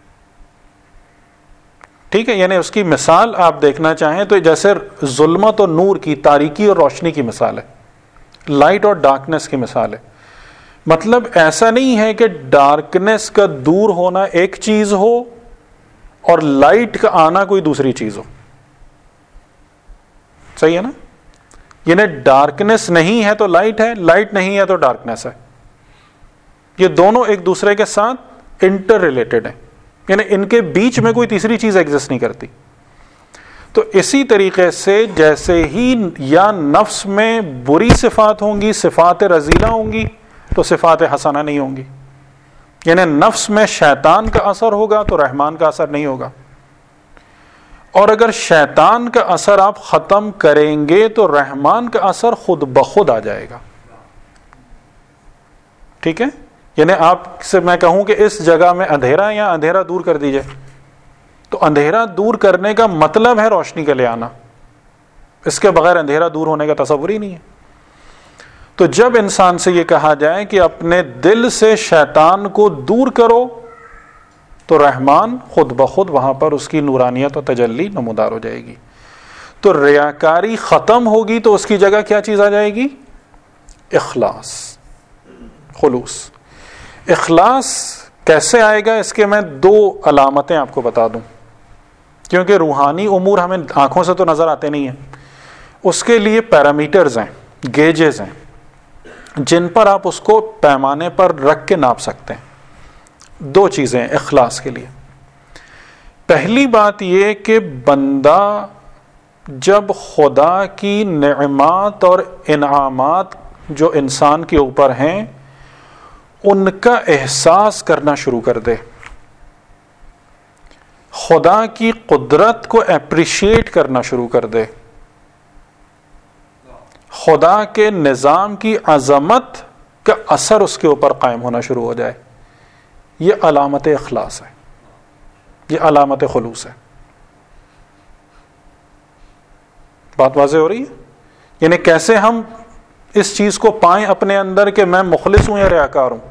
ٹھیک ہے, یعنی اس کی مثال آپ دیکھنا چاہیں تو جیسے ظلمت اور نور کی, تاریکی اور روشنی کی مثال ہے, لائٹ اور ڈارکنیس کی مثال ہے. مطلب ایسا نہیں ہے کہ ڈارکنیس کا دور ہونا ایک چیز ہو اور لائٹ کا آنا کوئی دوسری چیز ہو. صحیح ہے نا؟ یعنی ڈارکنیس نہیں ہے تو لائٹ ہے, لائٹ نہیں ہے تو ڈارکنیس ہے. یہ دونوں ایک دوسرے کے ساتھ انٹر ریلیٹڈ ہیں, یعنی ان کے بیچ میں کوئی تیسری چیز ایگزسٹ نہیں کرتی. تو اسی طریقے سے جیسے ہی یا نفس میں بری صفات ہوں گی, صفات رذیلہ ہوں گی, تو صفات حسنہ نہیں ہوں گی. یعنی نفس میں شیطان کا اثر ہوگا تو رحمان کا اثر نہیں ہوگا, اور اگر شیطان کا اثر آپ ختم کریں گے تو رحمان کا اثر خود بخود آ جائے گا. ٹھیک ہے, یعنی آپ سے میں کہوں کہ اس جگہ میں اندھیرا, یا اندھیرا دور کر دیجئے, تو اندھیرا دور کرنے کا مطلب ہے روشنی کا لے آنا. اس کے بغیر اندھیرا دور ہونے کا تصور ہی نہیں ہے. تو جب انسان سے یہ کہا جائے کہ اپنے دل سے شیطان کو دور کرو, تو رحمان خود بخود وہاں پر اس کی نورانیت و تجلی نمودار ہو جائے گی. تو ریاکاری ختم ہوگی تو اس کی جگہ کیا چیز آ جائے گی؟ اخلاص, خلوص. اخلاص کیسے آئے گا؟ اس کے میں دو علامتیں آپ کو بتا دوں, کیونکہ روحانی امور ہمیں آنکھوں سے تو نظر آتے نہیں ہیں. اس کے لیے پیرامیٹرز ہیں, گیجز ہیں, جن پر آپ اس کو پیمانے پر رکھ کے ناپ سکتے ہیں. دو چیزیں ہیں اخلاص کے لیے. پہلی بات یہ کہ بندہ جب خدا کی نعمات اور انعامات جو انسان کے اوپر ہیں ان کا احساس کرنا شروع کر دے, خدا کی قدرت کو اپریشیٹ کرنا شروع کر دے, خدا کے نظام کی عظمت کا اثر اس کے اوپر قائم ہونا شروع ہو جائے, یہ علامت اخلاص ہے, یہ علامت خلوص ہے. بات واضح ہو رہی ہے؟ یعنی کیسے ہم اس چیز کو پائیں اپنے اندر کہ میں مخلص ہوں یا ریاکار ہوں.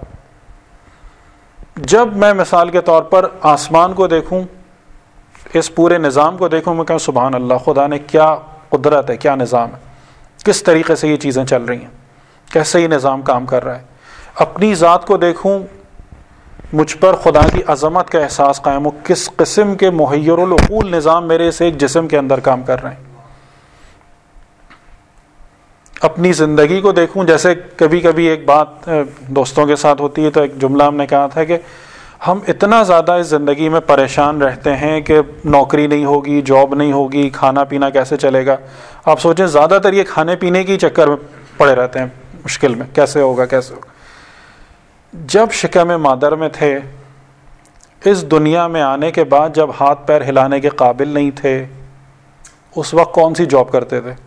جب میں مثال کے طور پر آسمان کو دیکھوں, اس پورے نظام کو دیکھوں, میں کہوں سبحان اللہ, خدا نے کیا قدرت ہے, کیا نظام ہے, کس طریقے سے یہ چیزیں چل رہی ہیں, کیسے یہ نظام کام کر رہا ہے. اپنی ذات کو دیکھوں, مجھ پر خدا کی عظمت کا احساس قائم ہو, کس قسم کے محیر العقول نظام میرے سے ایک جسم کے اندر کام کر رہے ہیں. اپنی زندگی کو دیکھوں, جیسے کبھی کبھی ایک بات دوستوں کے ساتھ ہوتی ہے, تو ایک جملہ ہم نے کہا تھا کہ ہم اتنا زیادہ اس زندگی میں پریشان رہتے ہیں کہ نوکری نہیں ہوگی, جاب نہیں ہوگی, کھانا پینا کیسے چلے گا. آپ سوچیں زیادہ تر یہ کھانے پینے کی چکر میں پڑے رہتے ہیں, مشکل میں, کیسے ہوگا کیسے ہوگا. جب شکم مادر میں تھے, اس دنیا میں آنے کے بعد جب ہاتھ پیر ہلانے کے قابل نہیں تھے, اس وقت کون سی جاب کرتے تھے,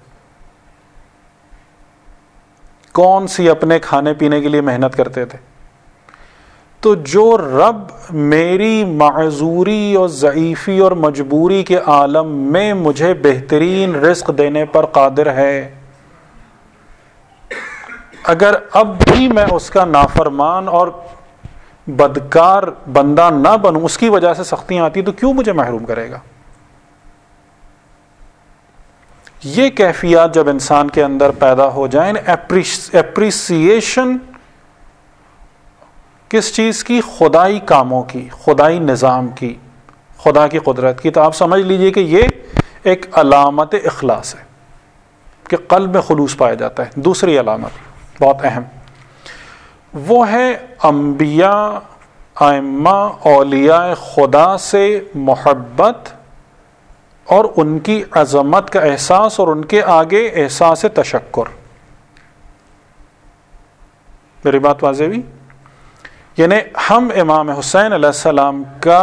کون سی اپنے کھانے پینے کے لیے محنت کرتے تھے. تو جو رب میری معذوری اور ضعیفی اور مجبوری کے عالم میں مجھے بہترین رزق دینے پر قادر ہے, اگر اب بھی میں اس کا نافرمان اور بدکار بندہ نہ بنوں, اس کی وجہ سے سختیاں آتی, تو کیوں مجھے محروم کرے گا. یہ کیفیات جب انسان کے اندر پیدا ہو جائیں, اپریسیشن کس چیز کی؟ خدائی کاموں کی, خدائی نظام کی, خدا کی قدرت کی, تو آپ سمجھ لیجئے کہ یہ ایک علامت اخلاص ہے کہ قلب میں خلوص پایا جاتا ہے. دوسری علامت بہت اہم, وہ ہے انبیاء, ائمہ, اولیاء خدا سے محبت اور ان کی عظمت کا احساس, اور ان کے آگے احساس تشکر. میری بات واضح ہوئی؟ یعنی ہم امام حسین علیہ السلام کا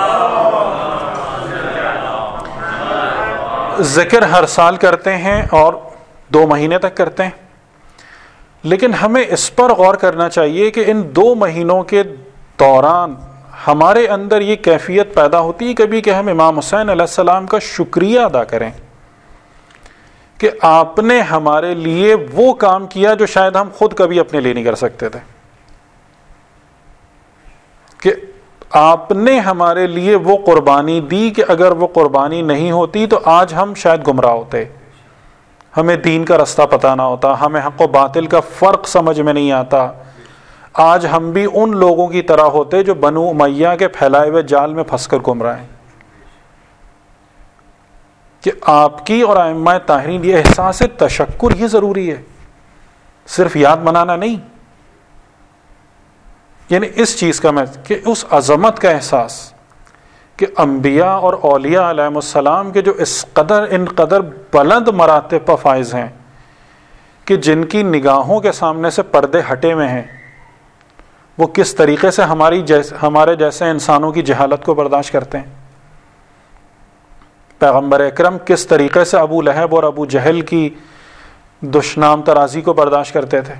ذکر ہر سال کرتے ہیں اور 2 مہینے تک کرتے ہیں, لیکن ہمیں اس پر غور کرنا چاہیے کہ ان 2 مہینوں کے دوران ہمارے اندر یہ کیفیت پیدا ہوتی ہے کبھی کہ ہم امام حسین علیہ السلام کا شکریہ ادا کریں کہ آپ نے ہمارے لیے وہ کام کیا جو شاید ہم خود کبھی اپنے لیے نہیں کر سکتے تھے، کہ آپ نے ہمارے لیے وہ قربانی دی کہ اگر وہ قربانی نہیں ہوتی تو آج ہم شاید گمراہ ہوتے، ہمیں دین کا رستہ پتہ نہ ہوتا، ہمیں حق و باطل کا فرق سمجھ میں نہیں آتا، آج ہم بھی ان لوگوں کی طرح ہوتے جو بنو امیہ کے پھیلائے ہوئے جال میں پھنس کر گم رہے ہیں۔ کہ آپ کی اور ائمہ طاہرین یہ احساس تشکر یہ ضروری ہے، صرف یاد منانا نہیں، یعنی اس چیز کا میں کہ اس عظمت کا احساس کہ انبیاء اور اولیاء علیہ السلام کے جو ان قدر بلند مراتب پر فائز ہیں کہ جن کی نگاہوں کے سامنے سے پردے ہٹے ہوئے ہیں، وہ کس طریقے سے ہمارے جیسے انسانوں کی جہالت کو برداشت کرتے ہیں۔ پیغمبر اکرم کس طریقے سے ابو لہب اور ابو جہل کی دشنام ترازی کو برداشت کرتے تھے۔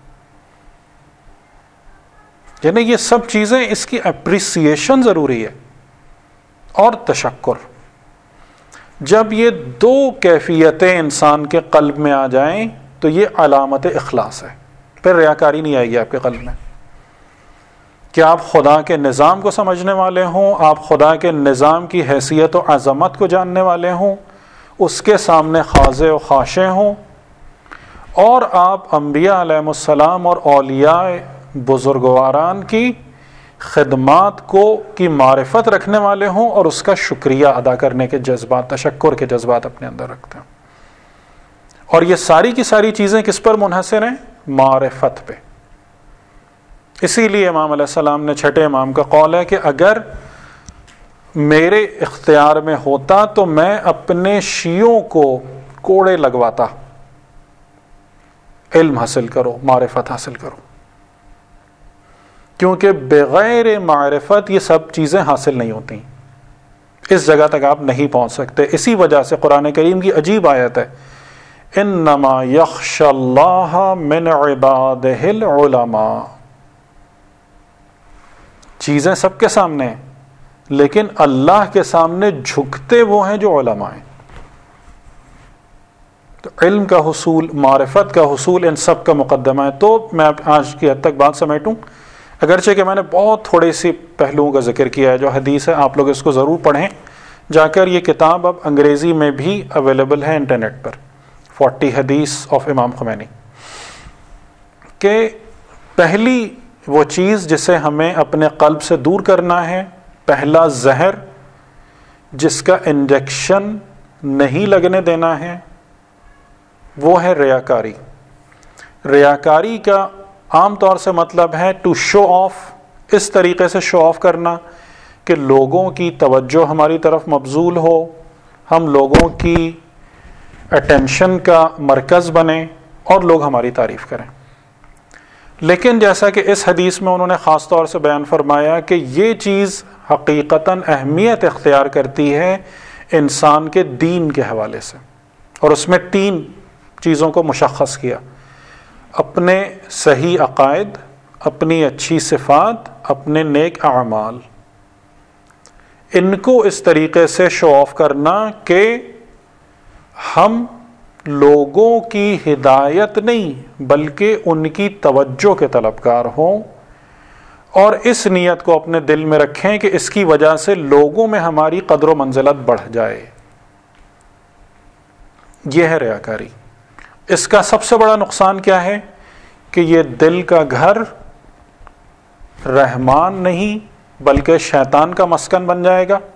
یعنی یہ سب چیزیں، اس کی اپریسیشن ضروری ہے اور تشکر۔ جب یہ دو کیفیتیں انسان کے قلب میں آ جائیں تو یہ علامت اخلاص ہے، پھر ریاکاری نہیں آئے گی آپ کے قلب میں۔ کہ آپ خدا کے نظام کو سمجھنے والے ہوں، آپ خدا کے نظام کی حیثیت و عظمت کو جاننے والے ہوں، اس کے سامنے خاضع و خاشع ہوں، اور آپ انبیاء علیہ السلام اور اولیاء بزرگواران کی خدمات کی معرفت رکھنے والے ہوں اور اس کا شکریہ ادا کرنے کے جذبات، تشکر کے جذبات اپنے اندر رکھتے ہیں۔ اور یہ ساری کی ساری چیزیں کس پر منحصر ہیں؟ معرفت پہ۔ اسی لیے امام علیہ السلام نے چھٹے امام کا قول ہے کہ اگر میرے اختیار میں ہوتا تو میں اپنے شیعوں کو کوڑے لگواتا، علم حاصل کرو، معرفت حاصل کرو، کیونکہ بغیر معرفت یہ سب چیزیں حاصل نہیں ہوتی، اس جگہ تک آپ نہیں پہنچ سکتے۔ اسی وجہ سے قرآن کریم کی عجیب آیت ہے، انما یخشی اللہ من عبادہ العلماء۔ چیزیں سب کے سامنے ہیں، لیکن اللہ کے سامنے جھکتے وہ ہیں جو علماء ہیں۔ تو علم کا حصول، معرفت کا حصول ان سب کا مقدمہ ہے۔ تو میں آج کی حد تک بات سمیٹوں، اگرچہ کہ میں نے بہت تھوڑے سی پہلوؤں کا ذکر کیا ہے۔ جو حدیث ہے آپ لوگ اس کو ضرور پڑھیں جا کر، یہ کتاب اب انگریزی میں بھی اویلیبل ہے انٹرنیٹ پر، 40 حدیث آف امام خمینی۔ کہ پہلی وہ چیز جسے ہمیں اپنے قلب سے دور کرنا ہے، پہلا زہر جس کا انجیکشن نہیں لگنے دینا ہے، وہ ہے ریاکاری۔ ریاکاری کا عام طور سے مطلب ہے ٹو شو آف، اس طریقے سے شو آف کرنا کہ لوگوں کی توجہ ہماری طرف مبذول ہو، ہم لوگوں کی اٹینشن کا مرکز بنیں اور لوگ ہماری تعریف کریں۔ لیکن جیسا کہ اس حدیث میں انہوں نے خاص طور سے بیان فرمایا کہ یہ چیز حقیقتاً اہمیت اختیار کرتی ہے انسان کے دین کے حوالے سے، اور اس میں 3 چیزوں کو مشخص کیا: اپنے صحیح عقائد، اپنی اچھی صفات، اپنے نیک اعمال۔ ان کو اس طریقے سے شو آف کرنا کہ ہم لوگوں کی ہدایت نہیں بلکہ ان کی توجہ کے طلبگار ہوں، اور اس نیت کو اپنے دل میں رکھیں کہ اس کی وجہ سے لوگوں میں ہماری قدر و منزلت بڑھ جائے۔ یہ ہے ریاکاری۔ اس کا سب سے بڑا نقصان کیا ہے کہ یہ دل کا گھر رحمان نہیں بلکہ شیطان کا مسکن بن جائے گا۔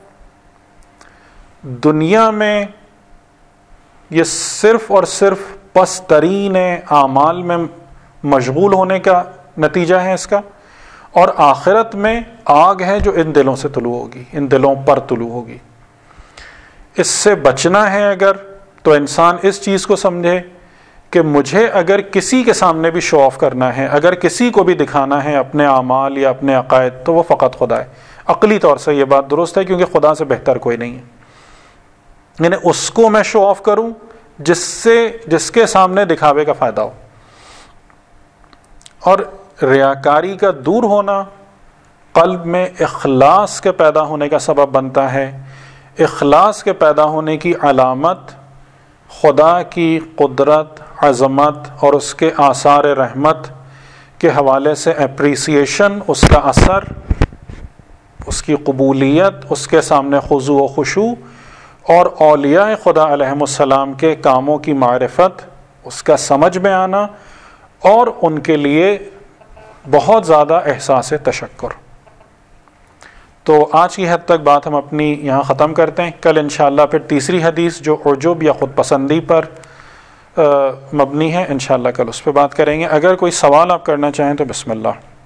دنیا میں یہ صرف اور صرف پس ترین اعمال میں مشغول ہونے کا نتیجہ ہے اس کا، اور آخرت میں آگ ہے جو ان دلوں سے طلوع ہوگی، ان دلوں پر طلوع ہوگی۔ اس سے بچنا ہے اگر تو انسان اس چیز کو سمجھے کہ مجھے اگر کسی کے سامنے بھی شو آف کرنا ہے، اگر کسی کو بھی دکھانا ہے اپنے اعمال یا اپنے عقائد، تو وہ فقط خدا ہے۔ عقلی طور سے یہ بات درست ہے، کیونکہ خدا سے بہتر کوئی نہیں ہے۔ یعنی اس کو میں شو آف کروں جس کے سامنے دکھاوے کا فائدہ ہو۔ اور ریاکاری کا دور ہونا قلب میں اخلاص کے پیدا ہونے کا سبب بنتا ہے۔ اخلاص کے پیدا ہونے کی علامت خدا کی قدرت، عظمت اور اس کے آثار رحمت کے حوالے سے اپریسیشن، اس کا اثر، اس کی قبولیت، اس کے سامنے خضوع و خشوع، اور اولیاء خدا علیہم السلام کے کاموں کی معرفت، اس کا سمجھ میں آنا، اور ان کے لیے بہت زیادہ احساس تشکر۔ تو آج کی حد تک بات ہم اپنی یہاں ختم کرتے ہیں۔ کل انشاءاللہ پھر تیسری حدیث جو عجب یا خود پسندی پر مبنی ہے، انشاءاللہ کل اس پہ بات کریں گے۔ اگر کوئی سوال آپ کرنا چاہیں تو بسم اللہ۔